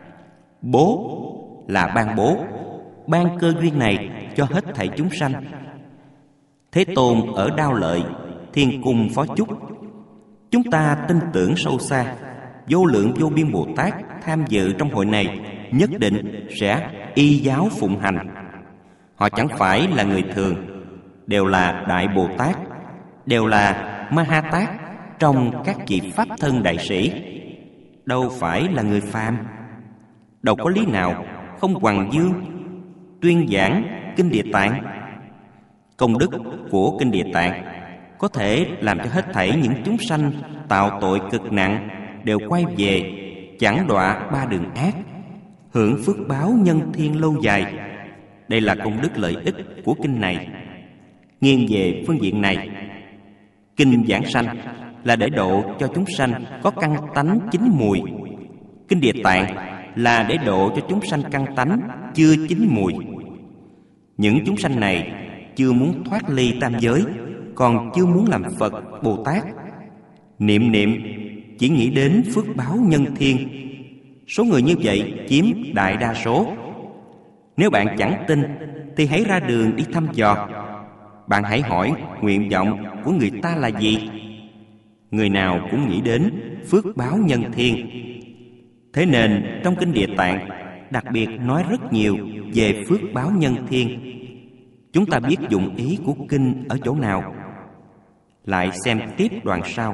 Bố là ban bố, ban cơ duyên này cho hết thảy chúng sanh. Thế Tôn ở Đao Lợi, Thiên Cung phó chúc. Chúng ta tin tưởng sâu xa, vô lượng vô biên Bồ Tát tham dự trong hội này nhất định sẽ y giáo phụng hành. Họ chẳng phải là người thường, đều là Đại Bồ Tát, đều là Ma Ha Tát trong các vị Pháp thân đại sĩ, đâu phải là người phàm. Đâu có lý nào không hoằng dương tuyên giảng Kinh Địa Tạng. Công đức của Kinh Địa Tạng có thể làm cho hết thảy những chúng sanh tạo tội cực nặng đều quay về, chẳng đọa ba đường ác, hưởng phước báo nhân thiên lâu dài. Đây là công đức lợi ích của kinh này. Nghiêng về phương diện này, kinh giảng sanh là để độ cho chúng sanh có căn tánh chín mùi. Kinh Địa Tạng là để độ cho chúng sanh căn tánh chưa chín mùi. Những chúng sanh này chưa muốn thoát ly tam giới, còn chưa muốn làm Phật, Bồ Tát. Niệm niệm chỉ nghĩ đến phước báo nhân thiên. Số người như vậy chiếm đại đa số. Nếu bạn chẳng tin thì hãy ra đường đi thăm dò. Bạn hãy hỏi nguyện vọng của người ta là gì. Người nào cũng nghĩ đến phước báo nhân thiên. Thế nên trong Kinh Địa Tạng đặc biệt nói rất nhiều về phước báo nhân thiên. Chúng ta biết dụng ý của kinh ở chỗ nào? Lại xem tiếp đoạn sau.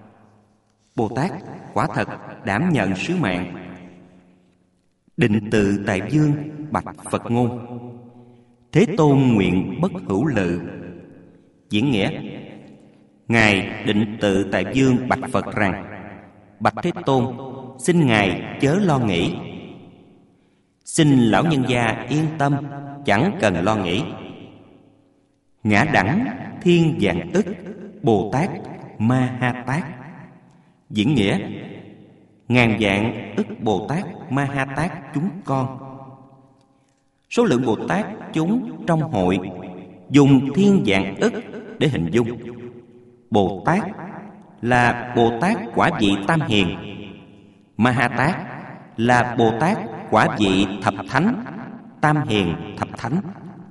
Bồ Tát quả thật đảm nhận sứ mạng. Định tự Tại Dương bạch Phật ngôn. Thế Tôn nguyện bất hữu lự. Diễn nghĩa: Ngài Định tự Tại Dương bạch Phật rằng: Bạch Thế Tôn, xin Ngài chớ lo nghĩ. Xin lão nhân gia yên tâm, chẳng cần lo nghĩ. Ngã đẳng thiên vạn ức Bồ Tát Ma Ha Tát. Diễn nghĩa: Ngàn vạn ức Bồ Tát Ma Ha Tát chúng con. Số lượng Bồ Tát chúng trong hội dùng thiên vạn ức để hình dung. Bồ Tát là Bồ Tát quả vị tam hiền. Ma Ha Tát là Bồ Tát quả vị thập thánh, tam hiền thập thánh.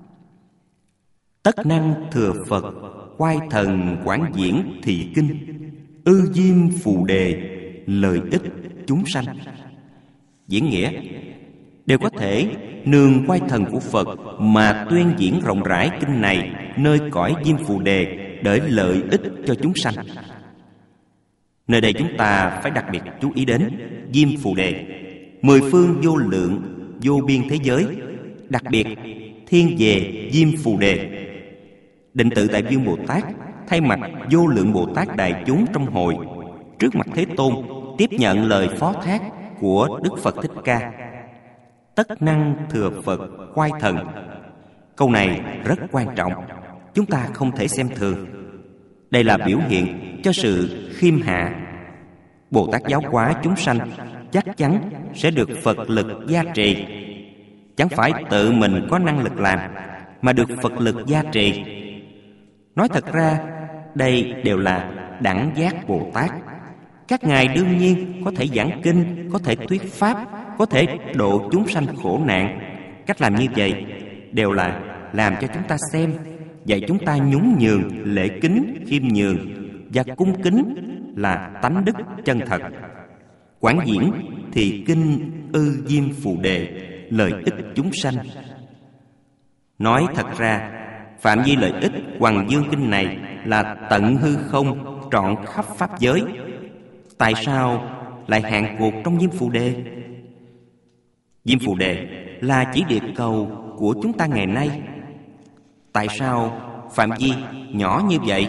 Tất năng thừa Phật, quay thần quán diễn thị kinh, ư diêm phù đề, lợi ích chúng sanh. Diễn nghĩa: đều có thể nương quay thần của Phật mà tuyên diễn rộng rãi kinh này nơi cõi diêm phù đề, để lợi ích cho chúng sanh. Nơi đây chúng ta phải đặc biệt chú ý đến Diêm Phù Đề, mười phương vô lượng vô biên thế giới, đặc biệt thiên về Diêm Phù Đề. Định tự Đại Dương Bồ Tát thay mặt vô lượng Bồ Tát đại chúng trong hội, trước mặt Thế Tôn tiếp nhận lời phó thác của Đức Phật Thích Ca: tất năng thừa Phật khoai thần. Câu này rất quan trọng, chúng ta không thể xem thường. Đây là biểu hiện cho sự khiêm hạ. Bồ Tát giáo hóa chúng sanh chắc chắn sẽ được Phật lực gia trì. Chẳng phải tự mình có năng lực làm, mà được Phật lực gia trì. Nói thật ra, đây đều là đẳng giác Bồ Tát. Các ngài đương nhiên có thể giảng kinh, có thể thuyết pháp, có thể độ chúng sanh khổ nạn. Cách làm như vậy đều là làm cho chúng ta xem, dạy chúng ta nhún nhường, lễ kính, khiêm nhường và cung kính là tánh đức chân thật. Quảng diễn thì kinh ư Diêm Phù Đề, lợi ích chúng sanh. Nói thật ra, phạm vi lợi ích Hoằng Dương Kinh này là tận hư không, trọn khắp pháp giới. Tại sao lại hạn cuộc trong Diêm Phù Đề? Diêm Phù Đề là chỉ địa cầu của chúng ta ngày nay. Tại sao phạm vi nhỏ như vậy?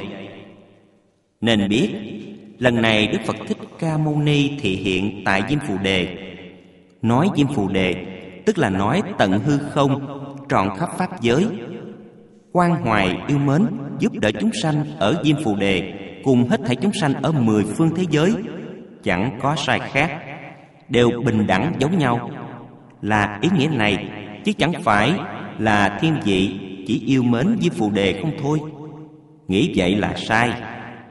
Nên biết, lần này Đức Phật Thích Ca Mâu Ni thị hiện tại Diêm Phù Đề. Nói Diêm Phù Đề tức là nói tận hư không, trọn khắp pháp giới. Quan hoài yêu mến giúp đỡ chúng sanh ở Diêm Phù Đề cùng hết thảy chúng sanh ở mười phương thế giới, chẳng có sai khác, đều bình đẳng giống nhau. Là ý nghĩa này, chứ chẳng phải là thiên vị chỉ yêu mến Diêm Phù Đề không thôi. Nghĩ vậy là sai.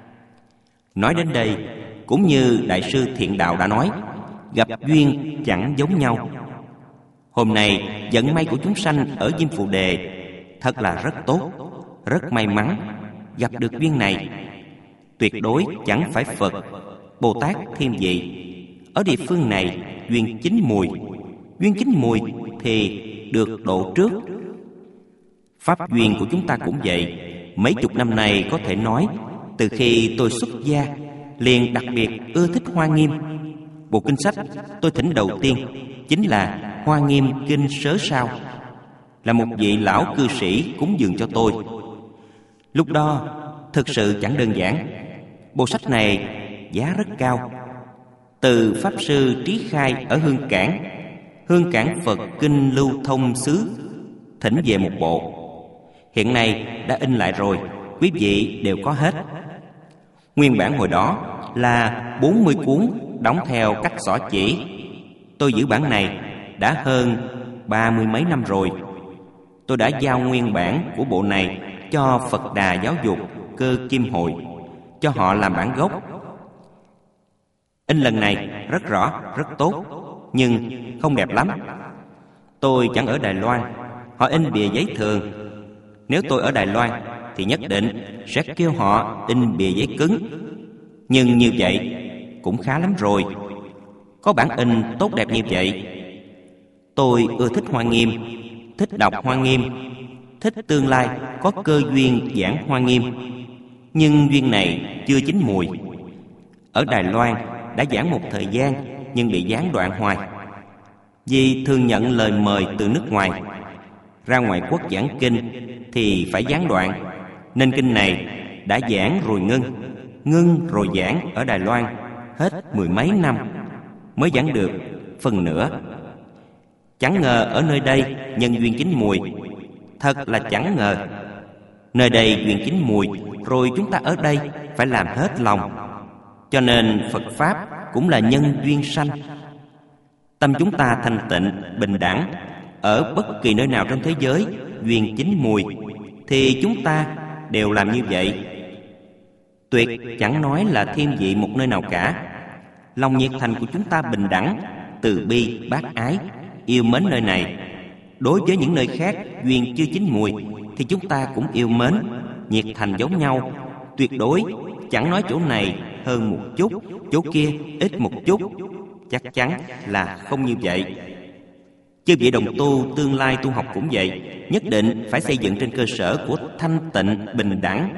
Nói đến đây, cũng như Đại sư Thiện Đạo đã nói, gặp duyên chẳng giống nhau. Hôm nay vận may của chúng sanh ở Diêm Phù Đề thật là rất tốt, rất may mắn gặp được duyên này. Tuyệt đối chẳng phải Phật, Bồ Tát thiên vị. Ở địa phương này duyên chín mùi. Duyên chín mùi thì được độ trước. Pháp duyên của chúng ta cũng vậy. Mấy chục năm nay có thể nói, từ khi tôi xuất gia liền đặc biệt ưa thích Hoa Nghiêm. Bộ kinh sách tôi thỉnh đầu tiên chính là Hoa Nghiêm Kinh Sớ Sao, là một vị lão cư sĩ cúng dường cho tôi. Lúc đó thực sự chẳng đơn giản. Bộ sách này giá rất cao. Từ Pháp Sư Trí Khai ở Hương Cảng, Hương Cảng Phật Kinh Lưu Thông Xứ thỉnh về một bộ. Hiện nay đã in lại rồi, quý vị đều có hết. Nguyên bản hồi đó là bốn mươi cuốn đóng theo cách xỏ chỉ. Tôi giữ bản này đã hơn ba mươi mấy năm rồi. Tôi đã giao nguyên bản của bộ này cho Phật Đà Giáo dục Cơ Kim Hội, cho họ làm bản gốc. In lần này rất rõ, rất tốt, nhưng không đẹp lắm. Tôi chẳng ở Đài Loan, họ in bìa giấy thường. Nếu tôi ở Đài Loan thì nhất định sẽ kêu họ in bìa giấy cứng. Nhưng như vậy cũng khá lắm rồi. Có bản in tốt đẹp như vậy. Tôi ưa thích Hoa Nghiêm, thích đọc Hoa Nghiêm, thích tương lai có cơ duyên giảng Hoa Nghiêm. Nhưng duyên này chưa chín mùi. Ở Đài Loan đã giảng một thời gian, nhưng bị gián đoạn hoài. Vì thường nhận lời mời từ nước ngoài, ra ngoại quốc giảng kinh thì phải gián đoạn, nên kinh này đã giảng rồi ngưng, ngưng rồi giảng ở Đài Loan hết mười mấy năm mới giảng được phần nữa. Chẳng ngờ ở nơi đây nhân duyên chín mùi. Thật là chẳng ngờ. Nơi đây duyên chín mùi, rồi chúng ta ở đây phải làm hết lòng. Cho nên Phật Pháp cũng là nhân duyên sanh. Tâm chúng ta thanh tịnh, bình đẳng, ở bất kỳ nơi nào trong thế giới duyên chín mùi, thì chúng ta đều làm như vậy. Tuyệt chẳng nói là thiên vị một nơi nào cả. Lòng nhiệt thành của chúng ta bình đẳng, từ bi, bác ái, yêu mến nơi này. Đối với những nơi khác duyên chưa chín mùi thì chúng ta cũng yêu mến, nhiệt thành giống nhau. Tuyệt đối chẳng nói chỗ này hơn một chút, chỗ kia ít một chút. Chắc chắn là không như vậy. Chư vị đồng tu tương lai tu học cũng vậy, nhất định phải xây dựng trên cơ sở của thanh tịnh, bình đẳng.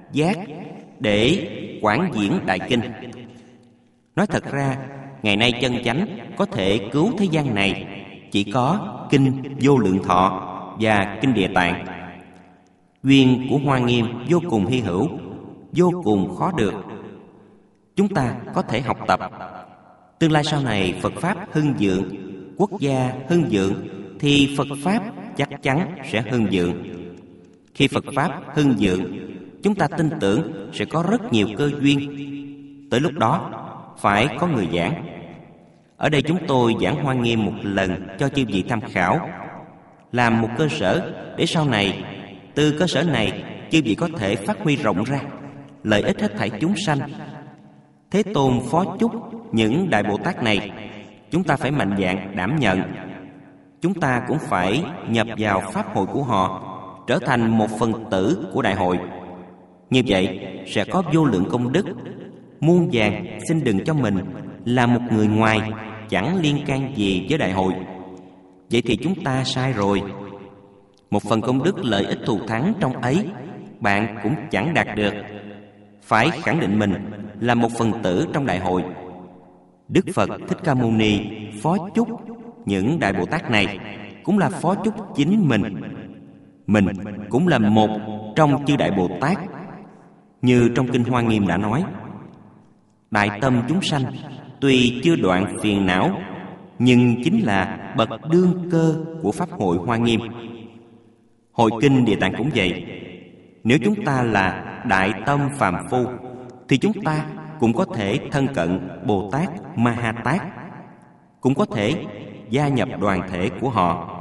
giác để quảng diễn đại kinh. Nói thật ra, ngày nay chân chánh có thể cứu thế gian này chỉ có kinh Vô Lượng Thọ và kinh Địa Tạng. Duyên của Hoa Nghiêm vô cùng hy hữu, vô cùng khó được. Chúng ta có thể học tập. Tương lai sau này Phật Pháp hưng vượng, quốc gia hưng vượng, thì Phật Pháp chắc chắn sẽ hưng vượng. Khi Phật Pháp hưng vượng, chúng ta tin tưởng sẽ có rất nhiều cơ duyên. Tới lúc đó phải có người giảng. Ở đây chúng tôi giảng Hoa Nghiêm một lần cho chư vị tham khảo, làm một cơ sở để sau này từ cơ sở này chư vị có thể phát huy rộng ra, lợi ích hết thảy chúng sanh. Thế Tôn phó chúc những Đại Bồ Tát này, chúng ta phải mạnh dạn đảm nhận. Chúng ta cũng phải nhập vào pháp hội của họ, trở thành một phần tử của đại hội. Như vậy sẽ có vô lượng công đức. Muôn vàn xin đừng cho mình là một người ngoài, chẳng liên can gì với đại hội. Vậy thì chúng ta sai rồi. Một phần công đức lợi ích thù thắng trong ấy bạn cũng chẳng đạt được. Phải khẳng định mình là một phần tử trong đại hội. Đức Phật Thích Ca Mâu Ni phó chúc những Đại Bồ Tát này cũng là phó chúc chính mình. Mình cũng là một trong chư Đại Bồ Tát. Như trong Kinh Hoa Nghiêm đã nói, đại tâm chúng sanh tuy chưa đoạn phiền não, nhưng chính là bậc đương cơ của Pháp hội Hoa Nghiêm. Hội kinh Địa Tạng cũng vậy. Nếu chúng ta là đại tâm phàm phu, thì chúng ta cũng có thể thân cận Bồ Tát Ma Ha Tát, cũng có thể gia nhập đoàn thể của họ.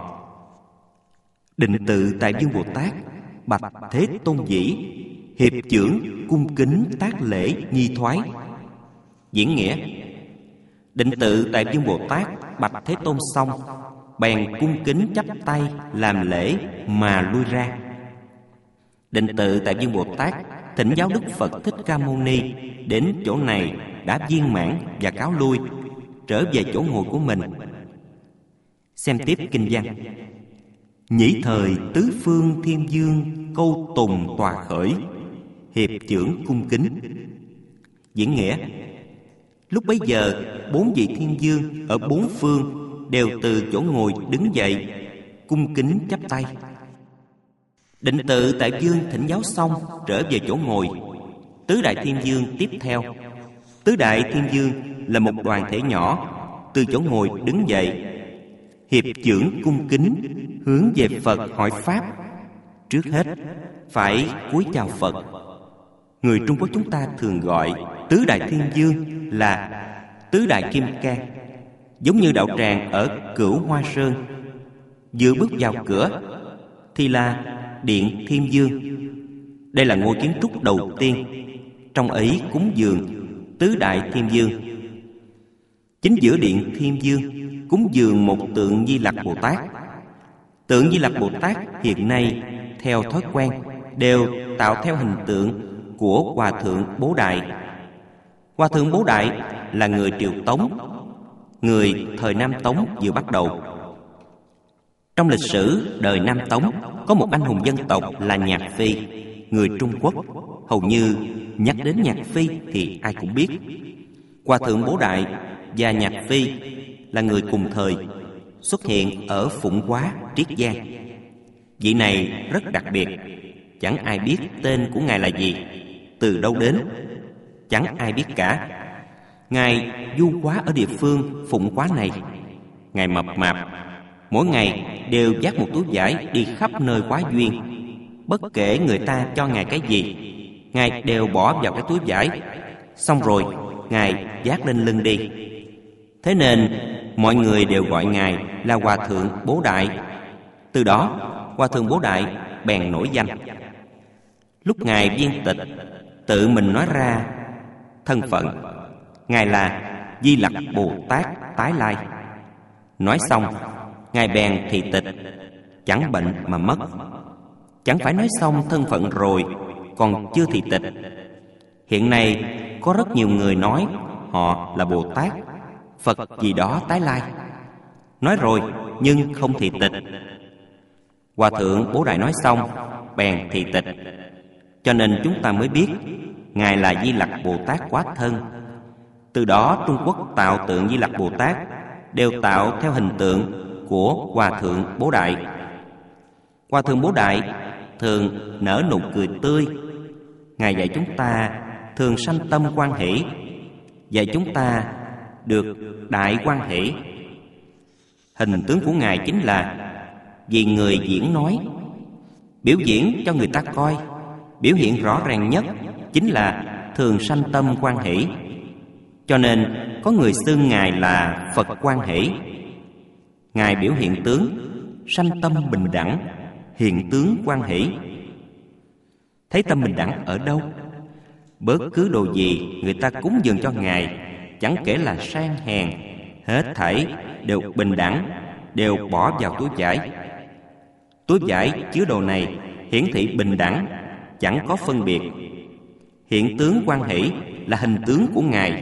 Định tự Tại Dương Bồ Tát bạch Thế Tôn dĩ, hiệp chưởng cung kính tác lễ nhi thoái. Diễn nghĩa: Định tự Tại Dương Bồ Tát bạch Thế Tôn xong, bèn cung kính chắp tay làm lễ mà lui ra. Định tự Tại Dương Bồ Tát thỉnh giáo Đức Phật Thích Ca Mâu Ni đến chỗ này đã viên mãn và cáo lui, trở về chỗ ngồi của mình. Xem tiếp kinh văn: Nhĩ thời tứ phương thiên dương câu tùng tòa khởi, hiệp chưởng cung kính. Diễn nghĩa: Lúc bấy giờ bốn vị thiên dương ở bốn phương đều từ chỗ ngồi đứng dậy, cung kính chắp tay. Định tự Tại Dương thỉnh giáo xong trở về chỗ ngồi. Tứ đại thiên dương tiếp theo. Tứ đại thiên dương là một đoàn thể nhỏ, từ chỗ ngồi đứng dậy, hiệp chưởng cung kính hướng về Phật hỏi pháp. Trước hết phải cúi chào Phật. Người Trung Quốc chúng ta thường gọi tứ đại thiên dương là tứ đại kim cang. Giống như đạo tràng ở Cửu Hoa Sơn, vừa bước vào cửa thì là Điện Thiên Dương. Đây là ngôi kiến trúc đầu tiên, trong ấy cúng dường tứ đại thiên dương. Chính giữa Điện Thiên Dương cúng dường một tượng Di Lặc Bồ Tát. Tượng Di Lặc Bồ Tát hiện nay theo thói quen đều tạo theo hình tượng của Hòa Thượng Bố Đại. Hòa Thượng Bố Đại là người Triều Tống, người thời Nam Tống vừa bắt đầu. Trong lịch sử đời Nam Tống có một anh hùng dân tộc là Nhạc Phi. Người Trung Quốc hầu như nhắc đến Nhạc Phi thì ai cũng biết. Hòa Thượng Bố Đại và Nhạc Phi là người cùng thời, xuất hiện ở Phụng Hóa, Triết Giang. Vị này rất đặc biệt, chẳng ai biết tên của ngài là gì, từ đâu đến, chẳng ai biết cả. Ngài du hóa ở địa phương Phụng Hóa này. Ngài mập mạp, mỗi ngày đều vác một túi vải đi khắp nơi hóa duyên. Bất kể người ta cho ngài cái gì, ngài đều bỏ vào cái túi vải, xong rồi ngài vác lên lưng đi. Thế nên mọi người đều gọi ngài là Hòa Thượng Bố Đại. Từ đó Hòa Thượng Bố Đại bèn nổi danh. Lúc ngài viên tịch tự mình nói ra thân phận, ngài là Di Lặc Bồ Tát tái lai. Nói xong ngài bèn thị tịch, chẳng bệnh mà mất. Chẳng phải nói xong thân phận rồi còn chưa thị tịch. Hiện nay có rất nhiều người nói họ là Bồ Tát, Phật gì đó tái lai. Nói rồi nhưng không thị tịch. Hòa Thượng Bố Đại nói xong bèn thị tịch. Cho nên chúng ta mới biết Ngài là Di Lặc Bồ Tát quá thân. Từ đó Trung Quốc tạo tượng Di Lặc Bồ Tát đều tạo theo hình tượng của Hòa Thượng Bố Đại. Hòa Thượng Bố Đại thường nở nụ cười tươi. Ngài dạy chúng ta thường sanh tâm hoan hỷ, dạy chúng ta được đại hoan hỷ. Hình tướng của Ngài chính là vì người diễn nói, biểu diễn cho người ta coi. Biểu hiện rõ ràng nhất chính là thường sanh tâm hoan hỷ. Cho nên có người xưng Ngài là Phật hoan hỷ. Ngài biểu hiện tướng sanh tâm bình đẳng, hiện tướng hoan hỷ. Thấy tâm bình đẳng ở đâu? Bất cứ đồ gì người ta cúng dường cho Ngài, chẳng kể là sang hèn, hết thảy đều bình đẳng, đều bỏ vào túi vải. Túi vải chứa đồ này hiển thị bình đẳng, chẳng có phân biệt. Hiện tướng hoan hỷ là hình tướng của Ngài.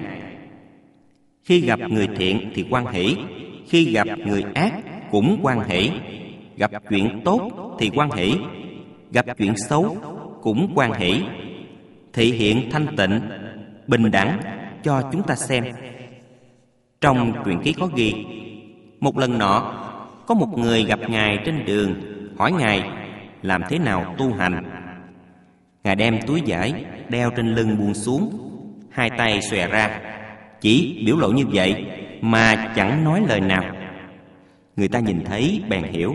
Khi gặp người thiện thì hoan hỷ, khi gặp người ác cũng hoan hỷ. Gặp chuyện tốt thì hoan hỷ, gặp chuyện xấu cũng hoan hỷ. Thị hiện thanh tịnh, bình đẳng cho chúng ta xem. Trong truyện ký có ghi, một lần nọ có một người gặp Ngài trên đường, hỏi Ngài làm thế nào tu hành. Ngài đem túi vải đeo trên lưng buông xuống, hai tay xòe ra, chỉ biểu lộ như vậy mà chẳng nói lời nào. Người ta nhìn thấy bèn hiểu.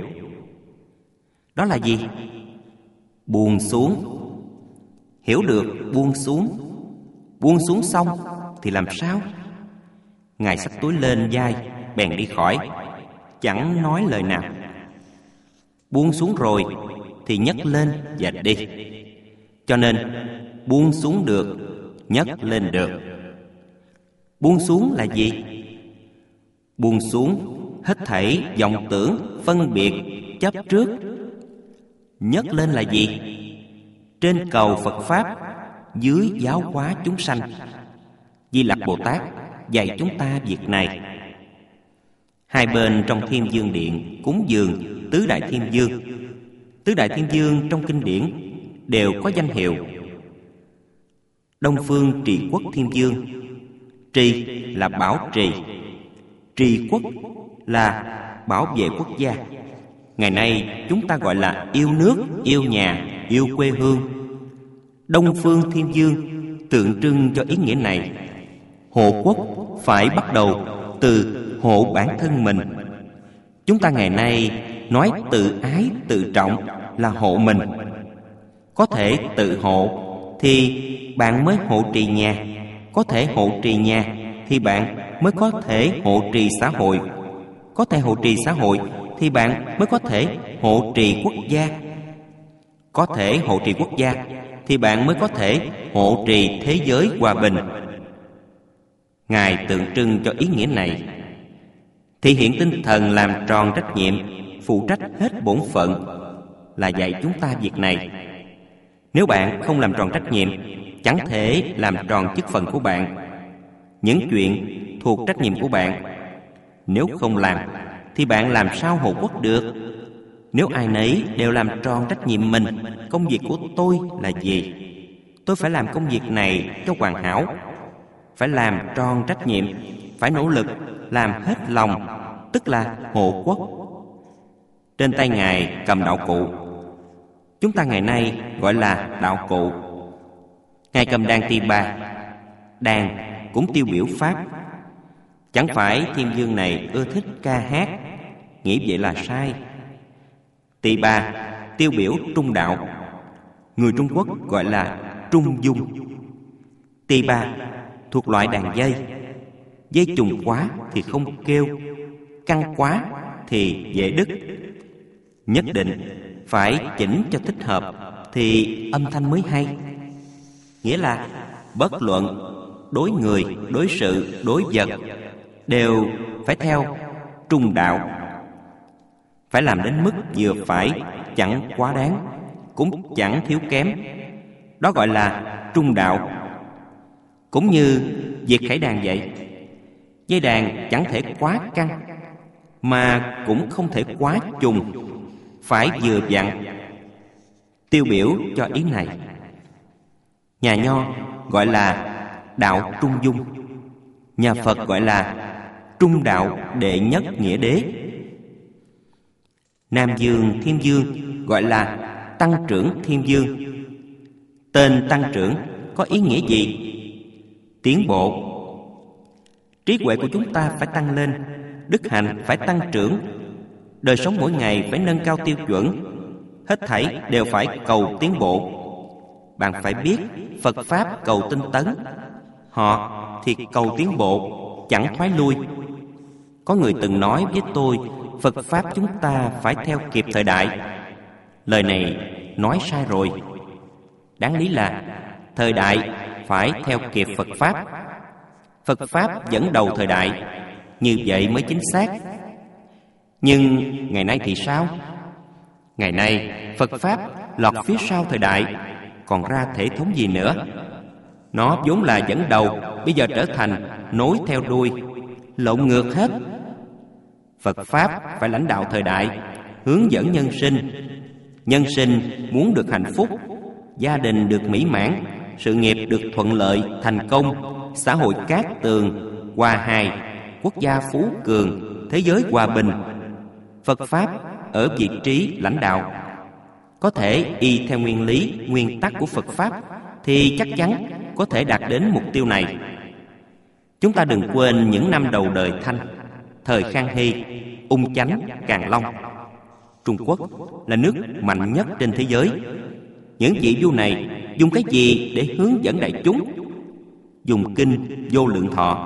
Đó là gì? Buông xuống. Hiểu được buông xuống. Buông xuống xong thì làm sao? Ngài xách túi lên vai, bèn đi khỏi, chẳng nói lời nào. Buông xuống rồi thì nhấc lên và đi. Cho nên buông xuống được, nhấc lên được. Buông xuống là gì? Buông xuống hết thảy vọng tưởng, phân biệt, chấp trước. Nhấc lên là gì? Trên cầu Phật Pháp, dưới giáo hóa chúng sanh. Di Lặc Bồ Tát dạy chúng ta việc này. Hai bên trong Thiên Dương Điện cúng dường Tứ Đại Thiên Dương. Tứ Đại Thiên Dương trong kinh điển đều có danh hiệu. Đông Phương Trì Quốc Thiên Dương. Trì là bảo trì, trì quốc là bảo vệ quốc gia. Ngày nay chúng ta gọi là yêu nước, yêu nhà, yêu quê hương. Đông Phương Thiên Dương tượng trưng cho ý nghĩa này. Hộ quốc phải bắt đầu từ hộ bản thân mình. Chúng ta ngày nay nói tự ái, tự trọng là hộ mình. Có thể tự hộ thì bạn mới hộ trì nhà. Có thể hộ trì nhà thì bạn mới có thể hộ trì xã hội. Có thể hộ trì xã hội thì bạn mới có thể hộ trì quốc gia. Có thể hộ trì quốc gia thì bạn mới có thể hộ trì thế giới hòa bình. Ngài tượng trưng cho ý nghĩa này, thể hiện tinh thần làm tròn trách nhiệm, phụ trách hết bổn phận, là dạy chúng ta việc này. Nếu bạn không làm tròn trách nhiệm, chẳng thể làm tròn chức phận của bạn, những chuyện thuộc trách nhiệm của bạn. Nếu không làm thì bạn làm sao hộ quốc được? Nếu ai nấy đều làm tròn trách nhiệm mình, công việc của tôi là gì? Tôi phải làm công việc này cho hoàn hảo, phải làm tròn trách nhiệm, phải nỗ lực làm hết lòng, tức là hộ quốc. Trên tay Ngài cầm đạo cụ. Chúng ta ngày nay gọi là đạo cụ. Ngài cầm đàn tỳ bà. Đàn cũng tiêu biểu Pháp. Chẳng phải Thiên Dương này ưa thích ca hát, nghĩ vậy là sai. Tỳ bà tiêu biểu trung đạo. Người Trung Quốc gọi là trung dung. Tỳ bà thuộc loại đàn dây. Dây trùng quá thì không kêu, căng quá thì dễ đứt. Nhất định phải chỉnh cho thích hợp thì âm thanh mới hay. Nghĩa là bất luận đối người, đối sự, đối vật đều phải theo trung đạo. Phải làm đến mức vừa phải, chẳng quá đáng, cũng chẳng thiếu kém. Đó gọi là trung đạo. Cũng như việc khải đàn vậy. Dây đàn chẳng thể quá căng, mà cũng không thể quá trùng, phải vừa vặn. Tiêu biểu cho ý này. Nhà Nho gọi là đạo trung dung, nhà Phật gọi là trung đạo đệ nhất nghĩa đế. Nam Dương Thiên Dương gọi là tăng trưởng Thiên Dương. Tên tăng trưởng có ý nghĩa gì? Tiến bộ. Trí huệ của chúng ta phải tăng lên, đức hạnh phải tăng trưởng, đời sống mỗi ngày phải nâng cao tiêu chuẩn. Hết thảy đều phải cầu tiến bộ. Bạn phải biết Phật Pháp cầu tinh tấn, họ thì cầu tiến bộ, chẳng thoái lui. Có người từng nói với tôi, Phật Pháp chúng ta phải theo kịp thời đại. Lời này nói sai rồi. Đáng lý là thời đại phải theo kịp Phật Pháp. Phật Pháp dẫn đầu thời đại, như vậy mới chính xác. Nhưng ngày nay thì sao? Ngày nay Phật Pháp lọt phía sau thời đại, còn ra thể thống gì nữa? Nó vốn là dẫn đầu, bây giờ trở thành nối theo đuôi, lộn ngược hết. Phật Pháp phải lãnh đạo thời đại, hướng dẫn nhân sinh. Nhân sinh muốn được hạnh phúc, gia đình được mỹ mãn, sự nghiệp được thuận lợi, thành công, xã hội cát tường, hòa hài, quốc gia phú cường, thế giới hòa bình. Phật Pháp ở vị trí lãnh đạo. Có thể y theo nguyên lý, nguyên tắc của Phật Pháp thì chắc chắn có thể đạt đến mục tiêu này. Chúng ta đừng quên những năm đầu đời Thanh, thời Khang Hy, Ung Chánh, Càn Long. Trung Quốc là nước mạnh nhất trên thế giới. Những vị vua này dùng cái gì để hướng dẫn đại chúng? Dùng kinh Vô Lượng Thọ.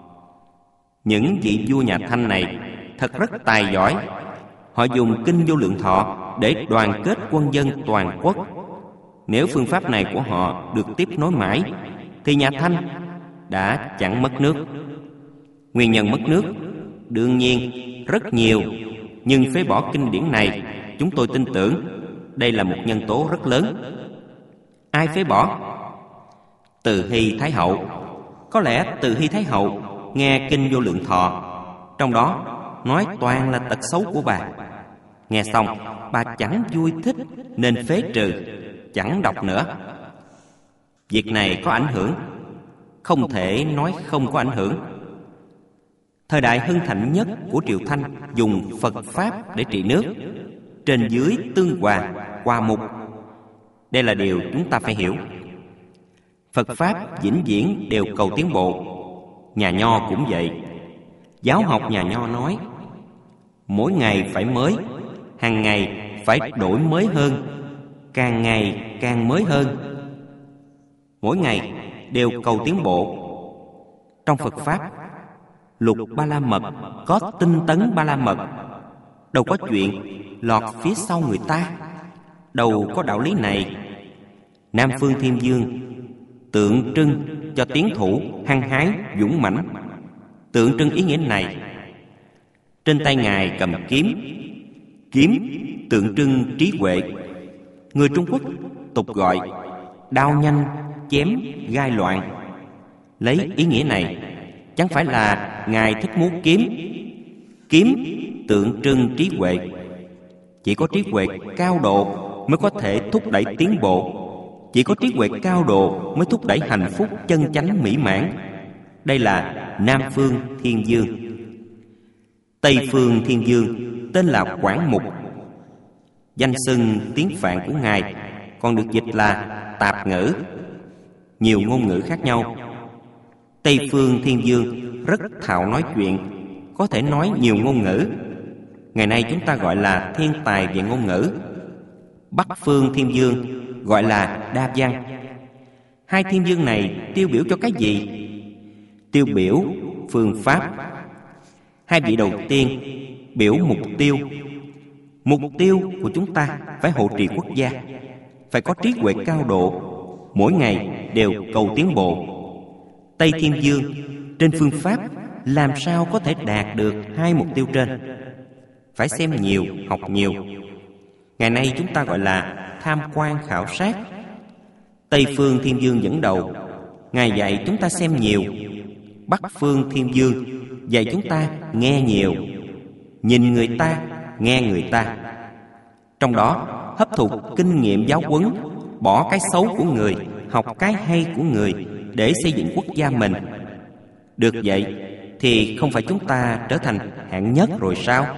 Những vị vua nhà Thanh này thật rất tài giỏi. Họ dùng kinh Vô Lượng Thọ để đoàn kết quân dân toàn quốc. Nếu phương pháp này của họ được tiếp nối mãi, thì nhà Thanh đã chẳng mất nước. Nguyên nhân mất nước đương nhiên rất nhiều, nhưng phế bỏ kinh điển này, chúng tôi tin tưởng đây là một nhân tố rất lớn. Ai phế bỏ? Từ Hy Thái Hậu. Có lẽ Từ Hy Thái Hậu nghe kinh Vô Lượng Thọ, trong đó nói toàn là tật xấu của bà. Nghe xong, bà chẳng vui thích nên phế trừ, chẳng đọc nữa. Việc này có ảnh hưởng? Không thể nói không có ảnh hưởng. Thời đại hưng thịnh nhất của Triều Thanh dùng Phật Pháp để trị nước, trên dưới tương hòa, hòa mục. Đây là điều chúng ta phải hiểu. Phật Pháp vĩnh viễn đều cầu tiến bộ. Nhà Nho cũng vậy. Giáo học nhà Nho nói, mỗi ngày phải mới, hàng ngày phải đổi mới hơn, càng ngày càng mới hơn. Mỗi ngày đều cầu tiến bộ. Trong Phật Pháp, lục Ba La Mật có tinh tấn Ba La Mật, đâu có chuyện lọt phía sau người ta, đâu có đạo lý này. Nam Phương Thiên Dương tượng trưng cho tiến thủ hăng hái dũng mãnh. Tượng trưng ý nghĩa này. Trên tay Ngài cầm kiếm, kiếm tượng trưng trí huệ. Người Trung Quốc tục gọi đao nhanh chém gai loạn. Lấy ý nghĩa này, chẳng phải là Ngài thích múa kiếm. Kiếm tượng trưng trí huệ. Chỉ có trí huệ cao độ mới có thể thúc đẩy tiến bộ. Chỉ có trí huệ cao độ mới thúc đẩy hạnh phúc chân chánh mỹ mãn. Đây là Nam Phương Thiên Dương. Tây Phương Thiên Dương tên là Quảng Mục. Danh xưng tiếng Phạn của Ngài còn được dịch là tạp ngữ, nhiều ngôn ngữ khác nhau. Tây Phương Thiên Dương rất thạo nói chuyện, có thể nói nhiều ngôn ngữ. Ngày nay chúng ta gọi là thiên tài về ngôn ngữ. Bắc Phương Thiên Dương gọi là đa văn. Hai thiên dương này tiêu biểu cho cái gì? Tiêu biểu phương pháp. Hai vị đầu tiên biểu mục tiêu. Mục tiêu của chúng ta phải hộ trì quốc gia, phải có trí huệ cao độ, mỗi ngày đều cầu tiến bộ. Tây Thiên Dương trên phương pháp làm sao có thể đạt được hai mục tiêu trên? Phải xem nhiều, học nhiều. Ngày nay chúng ta gọi là tham quan khảo sát. Tây Phương Thiên Dương dẫn đầu, Ngài dạy chúng ta xem nhiều. Bắc Phương Thiên Dương dạy chúng ta nghe nhiều, nhìn người ta, nghe người ta. Trong đó hấp thụ kinh nghiệm giáo huấn, bỏ cái xấu của người, học cái hay của người để xây dựng quốc gia mình. Được vậy thì không phải chúng ta trở thành hạng nhất rồi sao?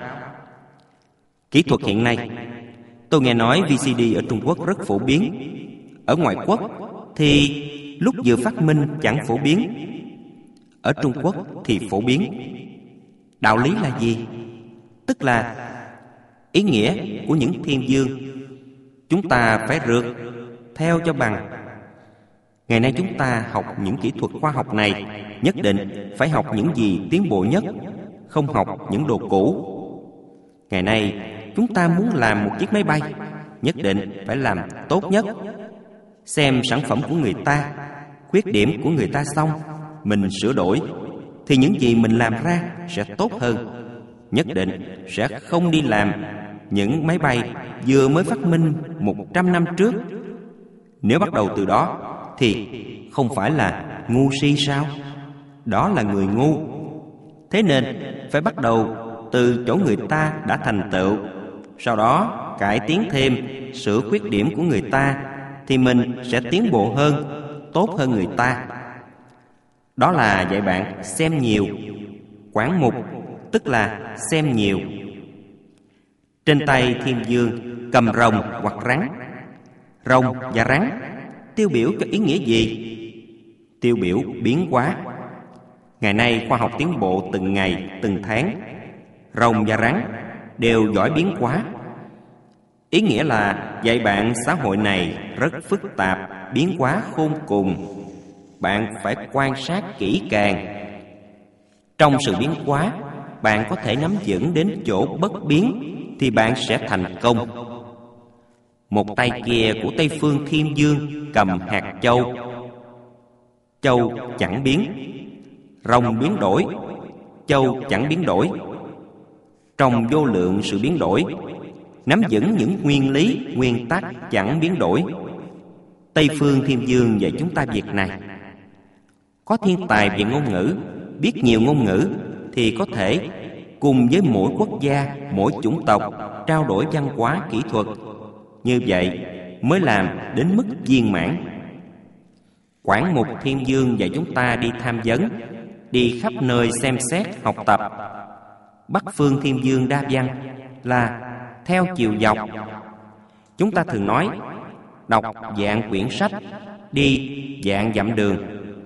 Kỹ thuật hiện nay, tôi nghe nói vê xê đê ở Trung Quốc rất phổ biến. Ở ngoại quốc thì lúc vừa phát minh chẳng phổ biến, ở Trung Quốc thì phổ biến. Đạo lý là gì? Tức là ý nghĩa của những thiên dương chúng ta phải rượt theo cho bằng. Ngày nay chúng ta học những kỹ thuật khoa học này, nhất định phải học những gì tiến bộ nhất, không học những đồ cũ. Ngày nay chúng ta muốn làm một chiếc máy bay, nhất định phải làm tốt nhất. Xem sản phẩm của người ta, khuyết điểm của người ta xong, mình sửa đổi, thì những gì mình làm ra sẽ tốt hơn. Nhất định sẽ không đi làm những máy bay vừa mới phát minh một trăm năm trước. Nếu bắt đầu từ đó thì không phải là ngu si sao? Đó là người ngu. Thế nên phải bắt đầu từ chỗ người ta đã thành tựu, sau đó cải tiến thêm, sửa khuyết điểm của người ta, thì mình sẽ tiến bộ hơn, tốt hơn người ta. Đó là dạy bạn xem nhiều. Quán mục tức là xem nhiều. Trên tay thiên dương cầm rồng hoặc rắn. Rồng và rắn tiêu biểu cho ý nghĩa gì? Tiêu biểu biến hóa. Ngày nay khoa học tiến bộ từng ngày, từng tháng. Rồng và rắn đều giỏi biến hóa. Ý nghĩa là dạy bạn xã hội này rất phức tạp, biến hóa khôn cùng. Bạn phải quan sát kỹ càng. Trong sự biến hóa, bạn có thể nắm vững đến chỗ bất biến, thì bạn sẽ thành công. Một tay kia của Tây Phương Thiên Dương cầm hạt châu. Châu chẳng biến. Rồng biến đổi, châu chẳng biến đổi. Trong vô lượng sự biến đổi, nắm vững những nguyên lý, nguyên tắc chẳng biến đổi. Tây Phương Thiên Dương dạy chúng ta việc này. Có thiên tài về ngôn ngữ, biết nhiều ngôn ngữ, thì có thể cùng với mỗi quốc gia, mỗi chủng tộc trao đổi văn hóa kỹ thuật. Như vậy mới làm đến mức viên mãn. Quảng Mục Thiên Dương dạy chúng ta đi tham vấn, đi khắp nơi xem xét, học tập. Bắc Phương Thiên Dương đa văn là theo chiều dọc. Chúng ta thường nói đọc vạn quyển sách, đi vạn dặm đường.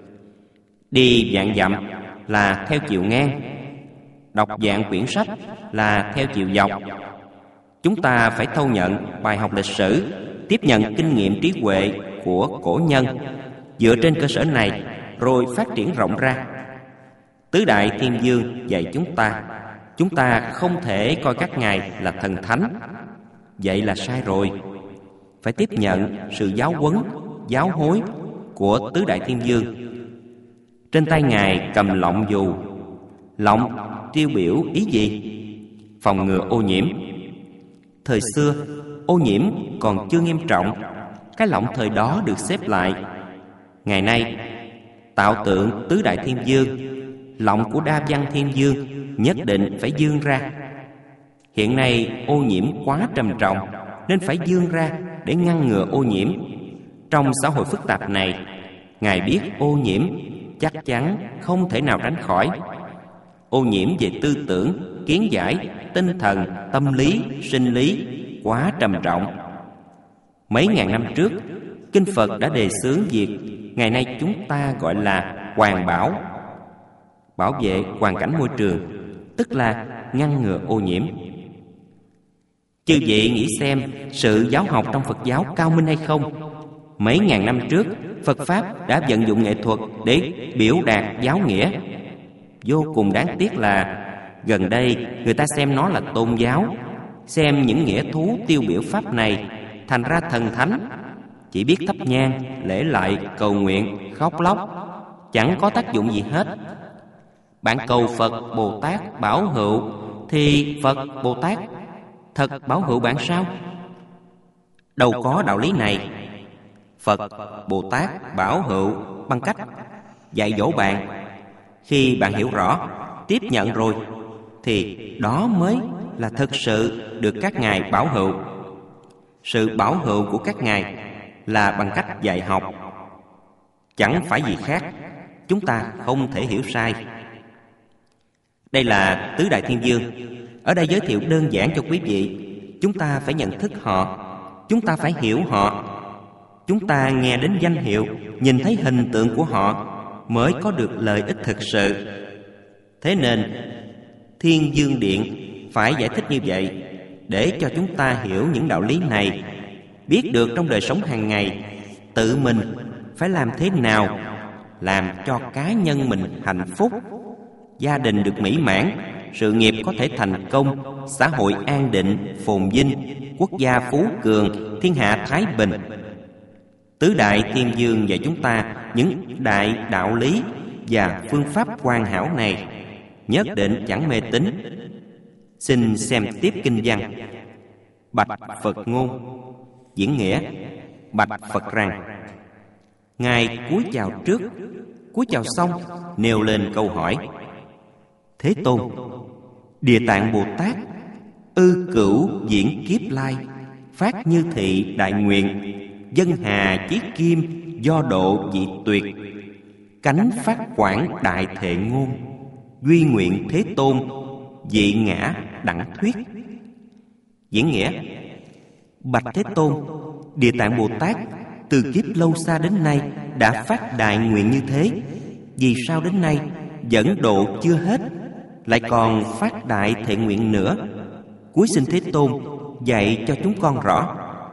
Đi vạn dặm là theo chiều ngang, đọc vạn quyển sách là theo chiều dọc. Chúng ta phải thâu nhận bài học lịch sử, tiếp nhận kinh nghiệm trí huệ của cổ nhân, dựa trên cơ sở này rồi phát triển rộng ra. Tứ Đại Thiên Dương dạy chúng ta, chúng ta không thể coi các ngài là thần thánh. Vậy là sai rồi. Phải tiếp nhận sự giáo huấn, giáo hối của Tứ Đại Thiên Dương. Trên tay ngài cầm lọng dù. Lọng tiêu biểu ý gì? Phòng ngừa ô nhiễm. Thời xưa ô nhiễm còn chưa nghiêm trọng, cái lọng thời đó được xếp lại. Ngày nay tạo tượng Tứ Đại Thiên Dương, lọng của Đa Văn Thiên Dương nhất định phải dương ra. Hiện nay ô nhiễm quá trầm trọng, nên phải dương ra để ngăn ngừa ô nhiễm. Trong xã hội phức tạp này, ngài biết ô nhiễm chắc chắn không thể nào tránh khỏi. Ô nhiễm về tư tưởng, kiến giải, tinh thần, tâm lý, sinh lý quá trầm trọng. Mấy ngàn năm trước, Kinh Phật đã đề xướng việc ngày nay chúng ta gọi là hoàn bảo. Bảo vệ hoàn cảnh môi trường, tức là ngăn ngừa ô nhiễm. Chư vị nghĩ xem, sự giáo học trong Phật giáo cao minh hay không? Mấy ngàn năm trước, Phật Pháp đã vận dụng nghệ thuật để biểu đạt giáo nghĩa. Vô cùng đáng tiếc là gần đây người ta xem nó là tôn giáo, xem những nghĩa thú tiêu biểu Pháp này thành ra thần thánh, chỉ biết thắp nhang, lễ lại, cầu nguyện, khóc lóc, chẳng có tác dụng gì hết. Bạn cầu Phật Bồ Tát bảo hữu, thì Phật Bồ Tát thật bảo hữu bạn sao? Đâu có đạo lý này. Phật Bồ Tát bảo hữu bằng cách dạy dỗ bạn. Khi bạn hiểu rõ, tiếp nhận rồi, thì đó mới là thực sự được các ngài bảo hữu. Sự bảo hữu của các ngài là bằng cách dạy học. chẳng phải gì khác. Chúng ta không thể hiểu sai. Đây là tứ đại thiên vương. Ở đây giới thiệu đơn giản cho quý vị. Chúng ta phải nhận thức họ, chúng ta phải hiểu họ. Chúng ta nghe đến danh hiệu, nhìn thấy hình tượng của họ mới có được lợi ích thực sự. Thế nên Thiên Vương Điện phải giải thích như vậy, để cho chúng ta hiểu những đạo lý này, biết được trong đời sống hàng ngày tự mình phải làm thế nào làm cho cá nhân mình hạnh phúc, gia đình được mỹ mãn, sự nghiệp có thể thành công, xã hội an định, phồn vinh, quốc gia phú cường, thiên hạ thái bình. Tứ đại thiên vương dạy chúng ta những đại đạo lý và phương pháp hoàn hảo này, nhất định chẳng mê tín. Xin xem tiếp kinh văn. Bạch Phật ngôn. Diễn nghĩa: bạch Phật rằng: Ngài cúi chào trước, cúi chào xong nêu lên câu hỏi: Thế Tôn, Địa Tạng Bồ Tát ư cửu diễn kiếp lai, phát như thị đại nguyện, dân hà chí kim, do độ dị tuyệt, cánh phát quảng đại thệ ngôn, duy nguyện Thế Tôn, dị ngã đẳng thuyết. Diễn nghĩa: bạch Thế Tôn, Địa Tạng Bồ Tát từ kiếp lâu xa đến nay đã phát đại nguyện như thế. Vì sao đến nay dẫn độ chưa hết, lại còn phát đại thệ nguyện nữa? Cúi xin Thế Tôn dạy cho chúng con rõ.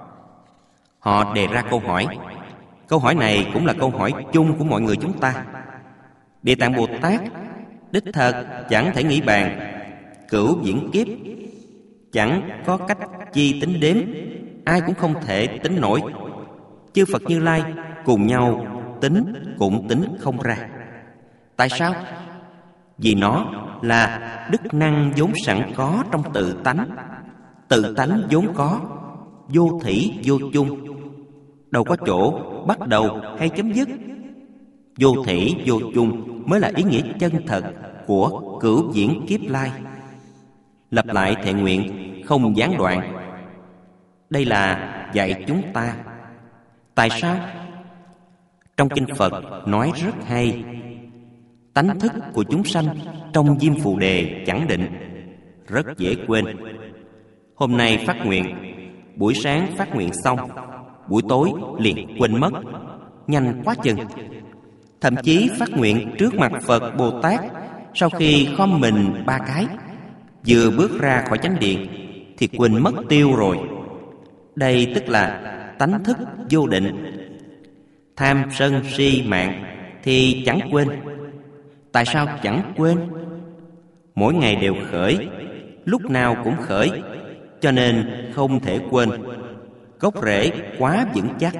Họ đề ra câu hỏi. Câu hỏi này cũng là câu hỏi chung của mọi người chúng ta. Địa Tạng Bồ Tát đích thật chẳng thể nghĩ bàn, cửu diễn kiếp chẳng có cách chi tính đếm, ai cũng không thể tính nổi. Chư Phật Như Lai cùng nhau tính cũng tính không ra. Tại sao? Vì nó là đức năng vốn sẵn có trong tự tánh. Tự tánh vốn có, vô thủy vô chung, đâu có chỗ bắt đầu hay chấm dứt. Vô thủy vô chung mới là ý nghĩa chân thật của cửu diễn kiếp lai. Lặp lại thệ nguyện không gián đoạn. Đây là dạy chúng ta. Tại sao? Trong kinh Phật nói rất hay: tánh thức của chúng sanh trong diêm phù đề chẳng định, rất dễ quên. Hôm nay phát nguyện, buổi sáng phát nguyện xong, buổi tối liền quên mất, nhanh quá chừng. Thậm chí phát nguyện trước mặt Phật Bồ Tát, sau khi khom mình ba cái, vừa bước ra khỏi chánh điện thì quên mất tiêu rồi. Đây tức là tánh thức vô định. Tham sân si mạng thì chẳng quên. Tại sao chẳng quên? Mỗi ngày đều khởi, lúc nào cũng khởi, cho nên không thể quên. Gốc rễ quá vững chắc.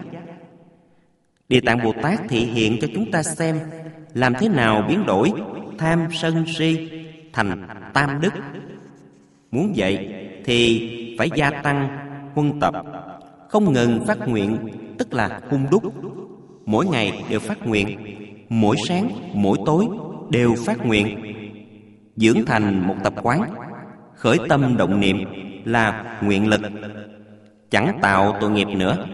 Địa Tạng Bồ Tát thị hiện cho chúng ta xem làm thế nào biến đổi tham sân si thành tam đức. Muốn vậy thì phải gia tăng huân tập, không ngừng phát nguyện, tức là hung đúc. Mỗi ngày đều phát nguyện, mỗi sáng, mỗi tối đều phát nguyện, dưỡng thành một tập quán. Khởi tâm động niệm là nguyện lực, chẳng tạo tội nghiệp nữa.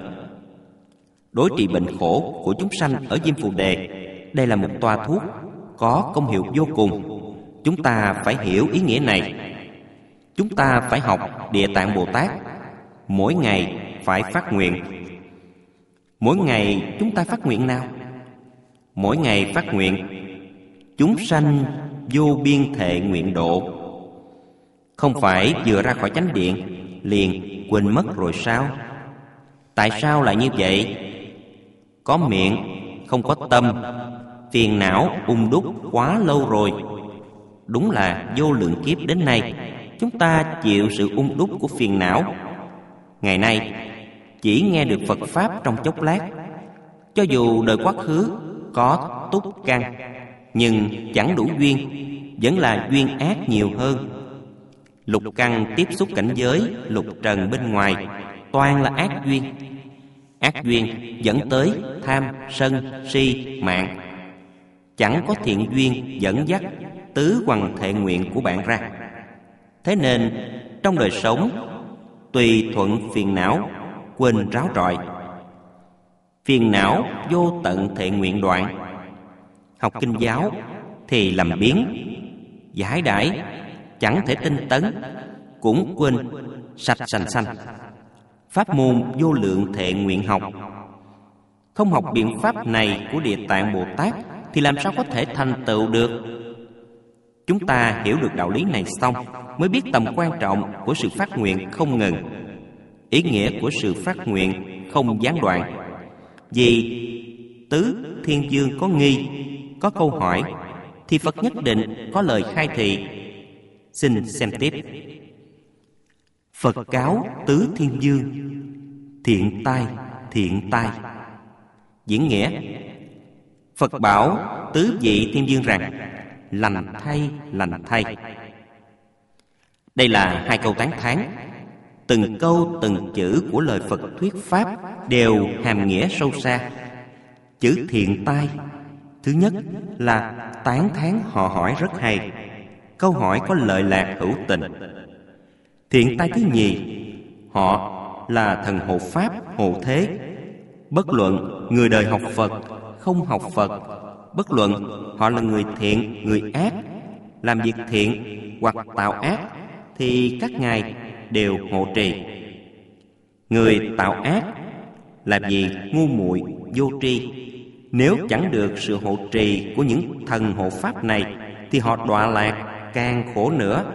Đối trị bệnh khổ của chúng sanh ở diêm phù đề, đây là một toa thuốc có công hiệu vô cùng. Chúng ta phải hiểu ý nghĩa này. Chúng ta phải học Địa Tạng Bồ Tát, mỗi ngày phải phát nguyện. Mỗi ngày chúng ta phát nguyện nào? Mỗi ngày phát nguyện chúng sanh vô biên thệ nguyện độ. Không phải vừa ra khỏi chánh điện liền quên mất rồi sao? Tại sao lại như vậy? Có miệng không có tâm, phiền não ung đúc quá lâu rồi. Đúng là vô lượng kiếp đến nay chúng ta chịu sự ung đúc của phiền não. Ngày nay chỉ nghe được Phật Pháp trong chốc lát. Cho dù đời quá khứ có túc căn, nhưng chẳng đủ duyên, vẫn là duyên ác nhiều hơn. Lục căn tiếp xúc cảnh giới lục trần bên ngoài toàn là ác duyên. Ác duyên dẫn tới tham, sân, si, mạng. Chẳng có thiện duyên dẫn dắt tứ hoằng thệ nguyện của bạn ra. Thế nên trong đời sống tùy thuận phiền não, quên ráo rọi. phiền não vô tận thệ nguyện đoạn. Học kinh giáo thì lầm biếng, giải đãi chẳng thể tinh tấn, cũng quên sạch sành xanh. Pháp môn vô lượng thệ nguyện học, không học biện pháp này của Địa Tạng Bồ Tát thì làm sao có thể thành tựu được. Chúng ta hiểu được đạo lý này xong mới biết tầm quan trọng của sự phát nguyện không ngừng, ý nghĩa của sự phát nguyện không gián đoạn. Vì tứ thiên dương có nghi, có câu hỏi, thì Phật nhất định có lời khai thị. Xin xem tiếp. Phật cáo tứ thiên dương, thiện tai, thiện tai. Diễn nghĩa: Phật bảo tứ vị thiên dương rằng lành thay, lành thay. Đây là hai câu tán thán. Từng câu từng chữ của lời Phật thuyết pháp đều hàm nghĩa sâu xa. Chữ thiện tai, thứ nhất là tán thán họ hỏi rất hay, câu hỏi có lợi lạc hữu tình. Thiện tai thứ nhì, họ là thần hộ pháp hộ thế. Bất luận người đời học Phật, không học Phật, bất luận họ là người thiện, người ác, làm việc thiện hoặc tạo ác, thì các ngài đều hộ trì. Người tạo ác là vì ngu muội vô tri. Nếu chẳng được sự hộ trì của những thần hộ pháp này thì họ đọa lạc càng khổ nữa.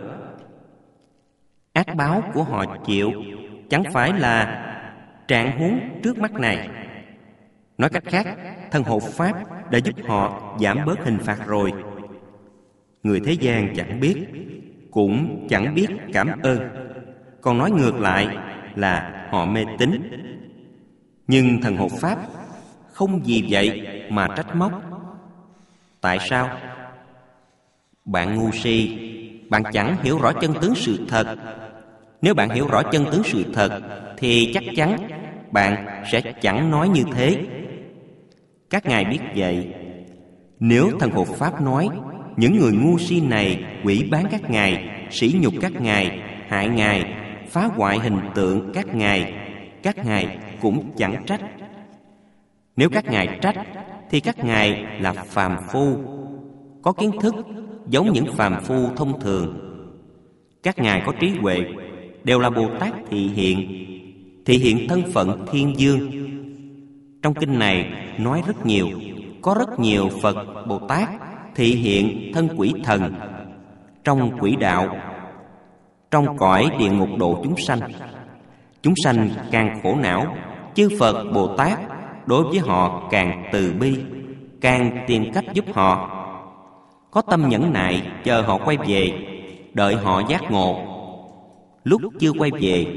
Ác báo của họ chịu chẳng phải là trạng huống trước mắt này. Nói cách khác, thần hộ pháp đã giúp họ giảm bớt hình phạt rồi. Người thế gian chẳng biết, cũng chẳng biết cảm ơn, còn nói ngược lại là họ mê tín. Nhưng thần hộ pháp không vì vậy mà trách móc. Tại sao? Bạn ngu si, bạn chẳng hiểu rõ chân tướng sự thật. Nếu bạn hiểu rõ chân tướng sự thật thì chắc chắn bạn sẽ chẳng nói như thế. Các ngài biết vậy. Nếu thần hộ pháp nói những người ngu si này quỷ bán các ngài, sỉ nhục các ngài, hại ngài, phá hoại hình tượng các ngài, các ngài cũng chẳng trách. Nếu các ngài trách thì các ngài là phàm phu, có kiến thức giống những phàm phu thông thường. Các ngài có trí huệ, đều là Bồ Tát thị hiện, thị hiện thân phận thiên dương. Trong kinh này nói rất nhiều, có rất nhiều Phật Bồ Tát thị hiện thân quỷ thần trong quỷ đạo, trong cõi địa ngục độ chúng sanh. Chúng sanh càng khổ não, chư Phật Bồ Tát đối với họ càng từ bi, càng tìm cách giúp họ. Có tâm nhẫn nại chờ họ quay về, đợi họ giác ngộ. Lúc chưa quay về,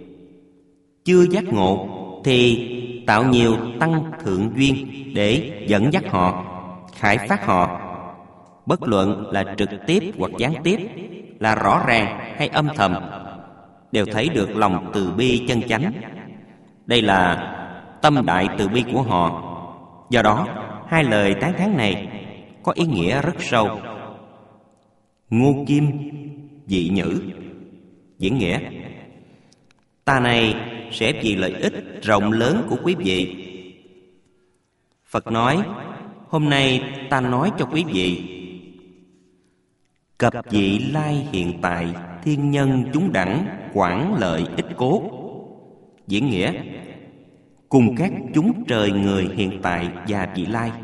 chưa giác ngộ thì tạo nhiều tăng thượng duyên để dẫn dắt họ, khai phát họ. Bất luận là trực tiếp hoặc gián tiếp, là rõ ràng hay âm thầm, đều thấy được lòng từ bi chân chánh. Đây là tâm đại từ bi của họ. Do đó, hai lời tán thán này có ý nghĩa rất sâu. Ngô kim dị nhữ. Diễn nghĩa: ta này sẽ vì lợi ích rộng lớn của quý vị. Phật nói: hôm nay ta nói cho quý vị, cập vị lai hiện tại, thiên nhân chúng đẳng quảng lợi ích cố. Diễn nghĩa: cùng các chúng trời người hiện tại và vị lai.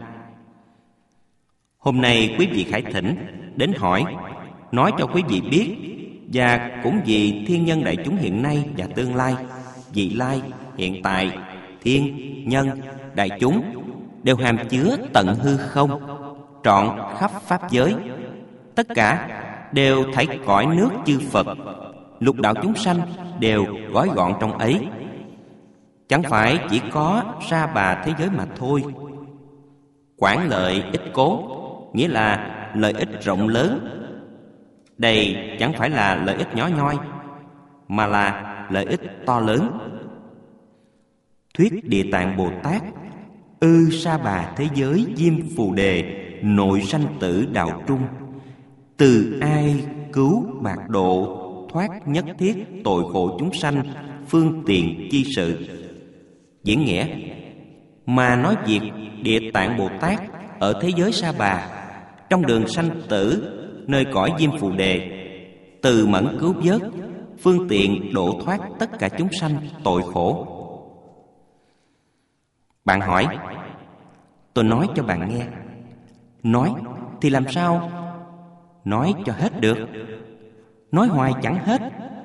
Hôm nay quý vị khải thỉnh đến hỏi, nói cho quý vị biết, và cũng vì thiên nhân đại chúng hiện nay và tương lai, vị lai, hiện tại, thiên, nhân, đại chúng đều hàm chứa tận hư không, trọn khắp pháp giới. Tất cả đều thấy cõi nước chư Phật, lục đạo chúng sanh đều gói gọn trong ấy. Chẳng phải chỉ có sa bà thế giới mà thôi. Quảng lợi ích cố nghĩa là lợi ích rộng lớn. Đây chẳng phải là lợi ích nhỏ nhoi, mà là lợi ích to lớn. Thuyết Địa Tạng Bồ Tát ư sa bà thế giới diêm phù đề, nội sanh tử đạo trung, từ ai cứu bạc độ, thoát nhất thiết tội khổ chúng sanh, phương tiện chi sự. Diễn nghĩa: mà nói việc Địa Tạng Bồ Tát ở thế giới Sa Bà, trong đường sanh tử, nơi cõi Diêm Phù Đề, từ mẫn cứu vớt, phương tiện độ thoát tất cả chúng sanh tội khổ. Bạn hỏi, tôi nói cho bạn nghe. Nói thì làm sao nói cho hết được? Nói hoài chẳng hết.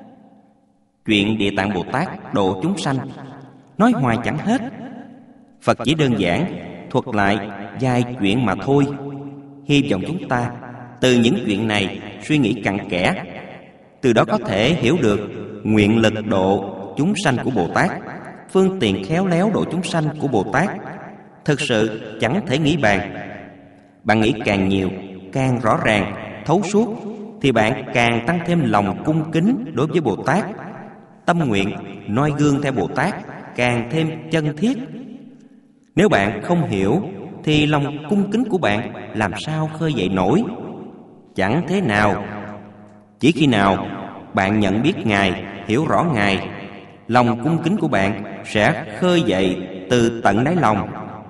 Chuyện Địa Tạng Bồ Tát độ chúng sanh, nói hoài chẳng hết. Phật chỉ đơn giản thuật lại vài chuyện mà thôi. Hy vọng chúng ta từ những chuyện này suy nghĩ cặn kẽ, từ đó có thể hiểu được nguyện lực độ chúng sanh của Bồ Tát, phương tiện khéo léo độ chúng sanh của Bồ Tát thực sự chẳng thể nghĩ bàn. Bạn nghĩ càng nhiều, càng rõ ràng, thấu suốt, thì bạn càng tăng thêm lòng cung kính đối với Bồ Tát. Tâm nguyện noi gương theo Bồ Tát càng thêm chân thiết. Nếu bạn không hiểu thì lòng cung kính của bạn làm sao khơi dậy nổi? Chẳng thế nào. Chỉ khi nào bạn nhận biết Ngài, hiểu rõ Ngài, lòng cung kính của bạn sẽ khơi dậy từ tận đáy lòng.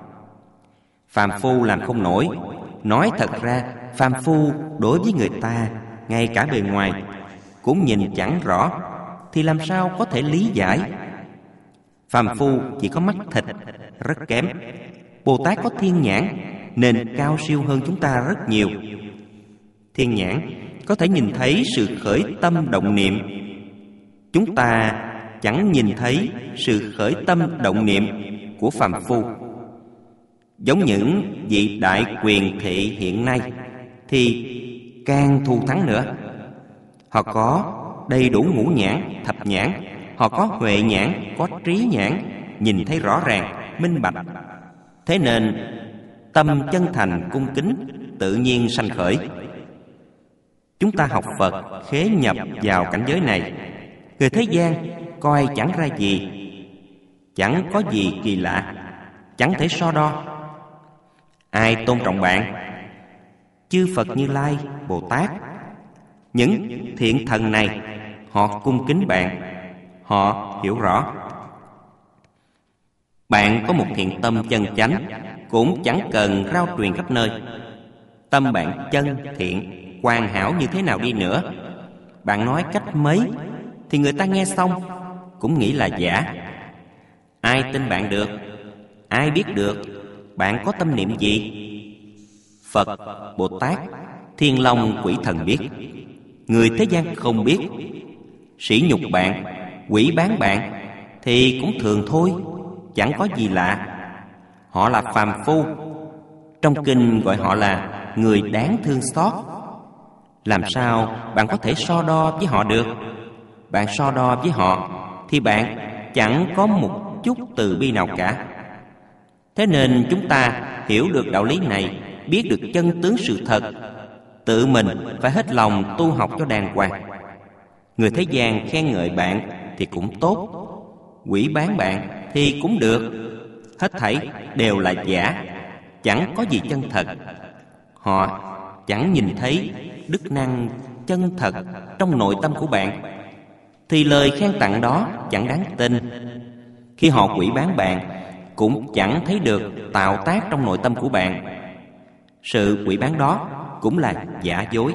Phàm phu làm không nổi. Nói thật ra, phàm phu đối với người ta, ngay cả bề ngoài cũng nhìn chẳng rõ, thì làm sao có thể lý giải? Phàm phu chỉ có mắt thịt, rất kém. Bồ Tát có thiên nhãn nên cao siêu hơn chúng ta rất nhiều. Thiên nhãn có thể nhìn thấy sự khởi tâm động niệm. Chúng ta chẳng nhìn thấy sự khởi tâm động niệm của phàm phu. Giống những vị đại quyền thị hiện nay thì càng thù thắng nữa. Họ có đầy đủ ngũ nhãn, thập nhãn. Họ có huệ nhãn, có trí nhãn, nhìn thấy rõ ràng, minh bạch. Thế nên tâm chân thành cung kính tự nhiên sanh khởi. Chúng ta học Phật khế nhập vào cảnh giới này. Người thế gian coi chẳng ra gì, chẳng có gì kỳ lạ, chẳng thể so đo. Ai tôn trọng bạn? Chư Phật Như Lai, Bồ Tát. Những thiện thần này họ cung kính bạn, họ hiểu rõ. Bạn có một thiện tâm chân chánh cũng chẳng cần rao truyền khắp nơi. Tâm bạn chân thiện, hoàn hảo như thế nào đi nữa, bạn nói cách mấy thì người ta nghe xong cũng nghĩ là giả. Ai tin bạn được? Ai biết được bạn có tâm niệm gì? Phật, Bồ Tát, Thiên Long, Quỷ Thần biết. Người thế gian không biết. Sỉ nhục bạn, quỷ bán bạn thì cũng thường thôi, chẳng có gì lạ. Họ là phàm phu. Trong kinh gọi họ là người đáng thương xót. Làm sao bạn có thể so đo với họ được? Bạn so đo với họ thì bạn chẳng có một chút từ bi nào cả. Thế nên chúng ta hiểu được đạo lý này, biết được chân tướng sự thật, tự mình phải hết lòng tu học cho đàng hoàng. Người thế gian khen ngợi bạn thì cũng tốt, quỷ bán bạn thì cũng được. Hết thảy đều là giả, chẳng có gì chân thật. Họ chẳng nhìn thấy đức năng chân thật trong nội tâm của bạn, thì lời khen tặng đó chẳng đáng tin. Khi họ quỷ bán bạn, cũng chẳng thấy được tạo tác trong nội tâm của bạn. Sự quỷ bán đó cũng là giả dối.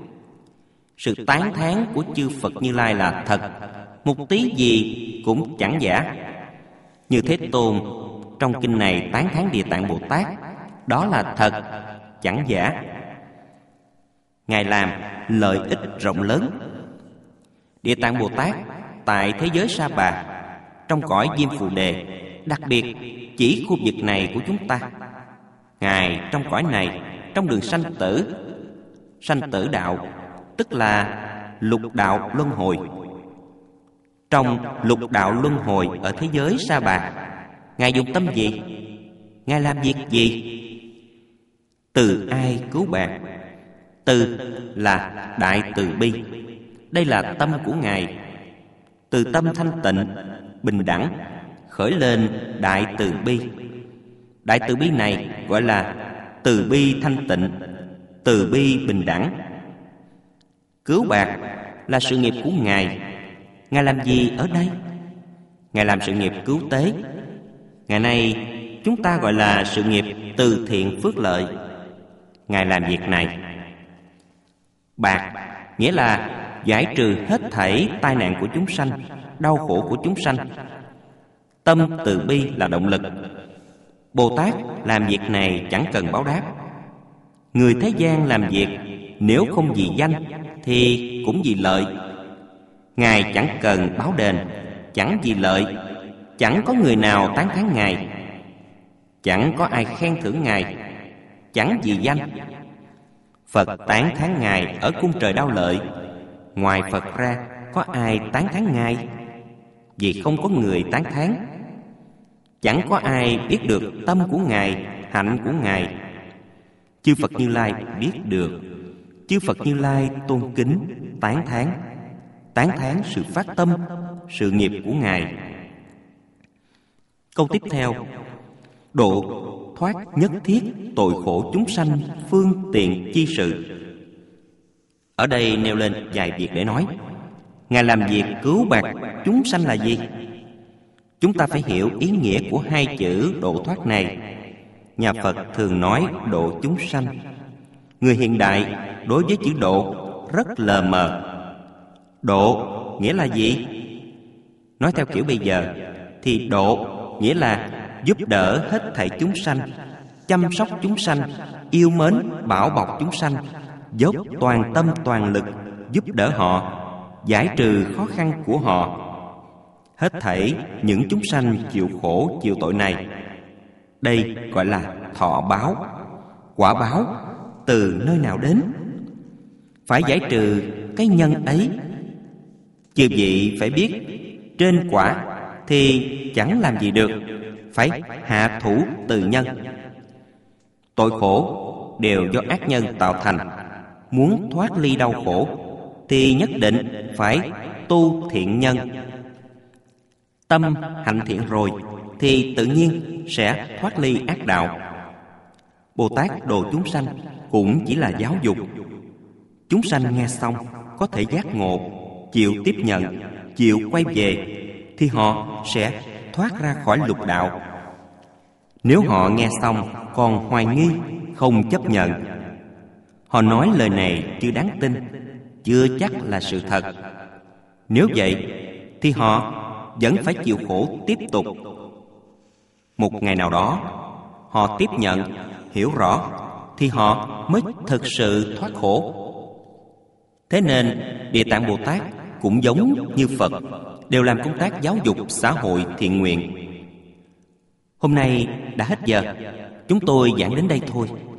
Sự tán thán của chư Phật Như Lai là thật, một tí gì cũng chẳng giả. Như Thế Tôn trong kinh này tán thán Địa Tạng Bồ Tát, đó là thật, chẳng giả. Ngài làm lợi ích rộng lớn. Địa Tạng Bồ Tát tại thế giới Sa Bà, trong cõi Diêm Phù Đề, đặc biệt chỉ khu vực này của chúng ta. Ngài trong cõi này, trong đường sanh tử, sanh tử đạo, tức là lục đạo luân hồi. Trong lục đạo luân hồi ở thế giới Sa Bà, Ngài dùng tâm gì? Ngài làm việc gì? Từ ai cứu bạn? Từ là đại từ bi. Đây là tâm của Ngài. Từ tâm thanh tịnh, bình đẳng khởi lên đại từ bi. Đại từ bi này gọi là từ bi thanh tịnh, từ bi bình đẳng. Cứu bạc là sự nghiệp của Ngài. Ngài làm gì ở đây? Ngài làm sự nghiệp cứu tế. Ngày nay chúng ta gọi là sự nghiệp từ thiện phước lợi. Ngài làm việc này. Bạc nghĩa là giải trừ hết thảy tai nạn của chúng sanh, đau khổ của chúng sanh. Tâm từ bi là động lực. Bồ Tát làm việc này chẳng cần báo đáp. Người thế gian làm việc nếu không vì danh thì cũng vì lợi. Ngài chẳng cần báo đền, chẳng vì lợi. Chẳng có người nào tán thán Ngài, chẳng có ai khen thưởng Ngài, chẳng vì danh. Phật tán thán Ngài ở cung trời Đao Lợi. Ngoài Phật ra có ai tán thán Ngài? Vì không có người tán thán. Chẳng có ai biết được tâm của Ngài, hạnh của Ngài. Chư Phật Như Lai biết được. Chư Phật Như Lai tôn kính, tán thán. Tán thán sự phát tâm, sự nghiệp của Ngài. Câu tiếp theo: độ thoát nhất thiết tội khổ chúng sanh phương tiện chi sự. Ở đây nêu lên vài việc để nói. Ngài làm việc cứu bạc chúng sanh là gì? Chúng ta phải hiểu ý nghĩa của hai chữ độ thoát này. Nhà Phật thường nói độ chúng sanh. Người hiện đại đối với chữ độ rất lờ mờ. Độ nghĩa là gì? Nói theo kiểu bây giờ thì độ nghĩa là giúp đỡ hết thảy chúng sanh, chăm sóc chúng sanh, yêu mến, bảo bọc chúng sanh, dốc toàn tâm toàn lực giúp đỡ họ, giải trừ khó khăn của họ. Hết thảy những chúng sanh chịu khổ, chịu tội này, đây gọi là thọ báo. Quả báo từ nơi nào đến? Phải giải trừ cái nhân ấy. Chư vị phải biết, trên quả thì chẳng làm gì được, phải hạ thủ từ nhân. Tội khổ đều do ác nhân tạo thành. Muốn thoát ly đau khổ thì nhất định phải tu thiện nhân. Tâm hạnh thiện rồi thì tự nhiên sẽ thoát ly ác đạo. Bồ Tát độ chúng sanh cũng chỉ là giáo dục. Chúng sanh nghe xong có thể giác ngộ, chịu tiếp nhận, chịu quay về, thì họ sẽ thoát ra khỏi lục đạo. Nếu họ nghe xong còn hoài nghi, không chấp nhận, họ nói lời này chưa đáng tin, chưa chắc là sự thật. Nếu vậy thì họ vẫn phải chịu khổ tiếp tục. Một ngày nào đó họ tiếp nhận, hiểu rõ, thì họ mới thực sự thoát khổ. Thế nên Địa Tạng Bồ Tát cũng giống như Phật, đều làm công tác giáo dục xã hội thiện nguyện. Hôm nay đã hết giờ, chúng tôi giảng đến đây thôi.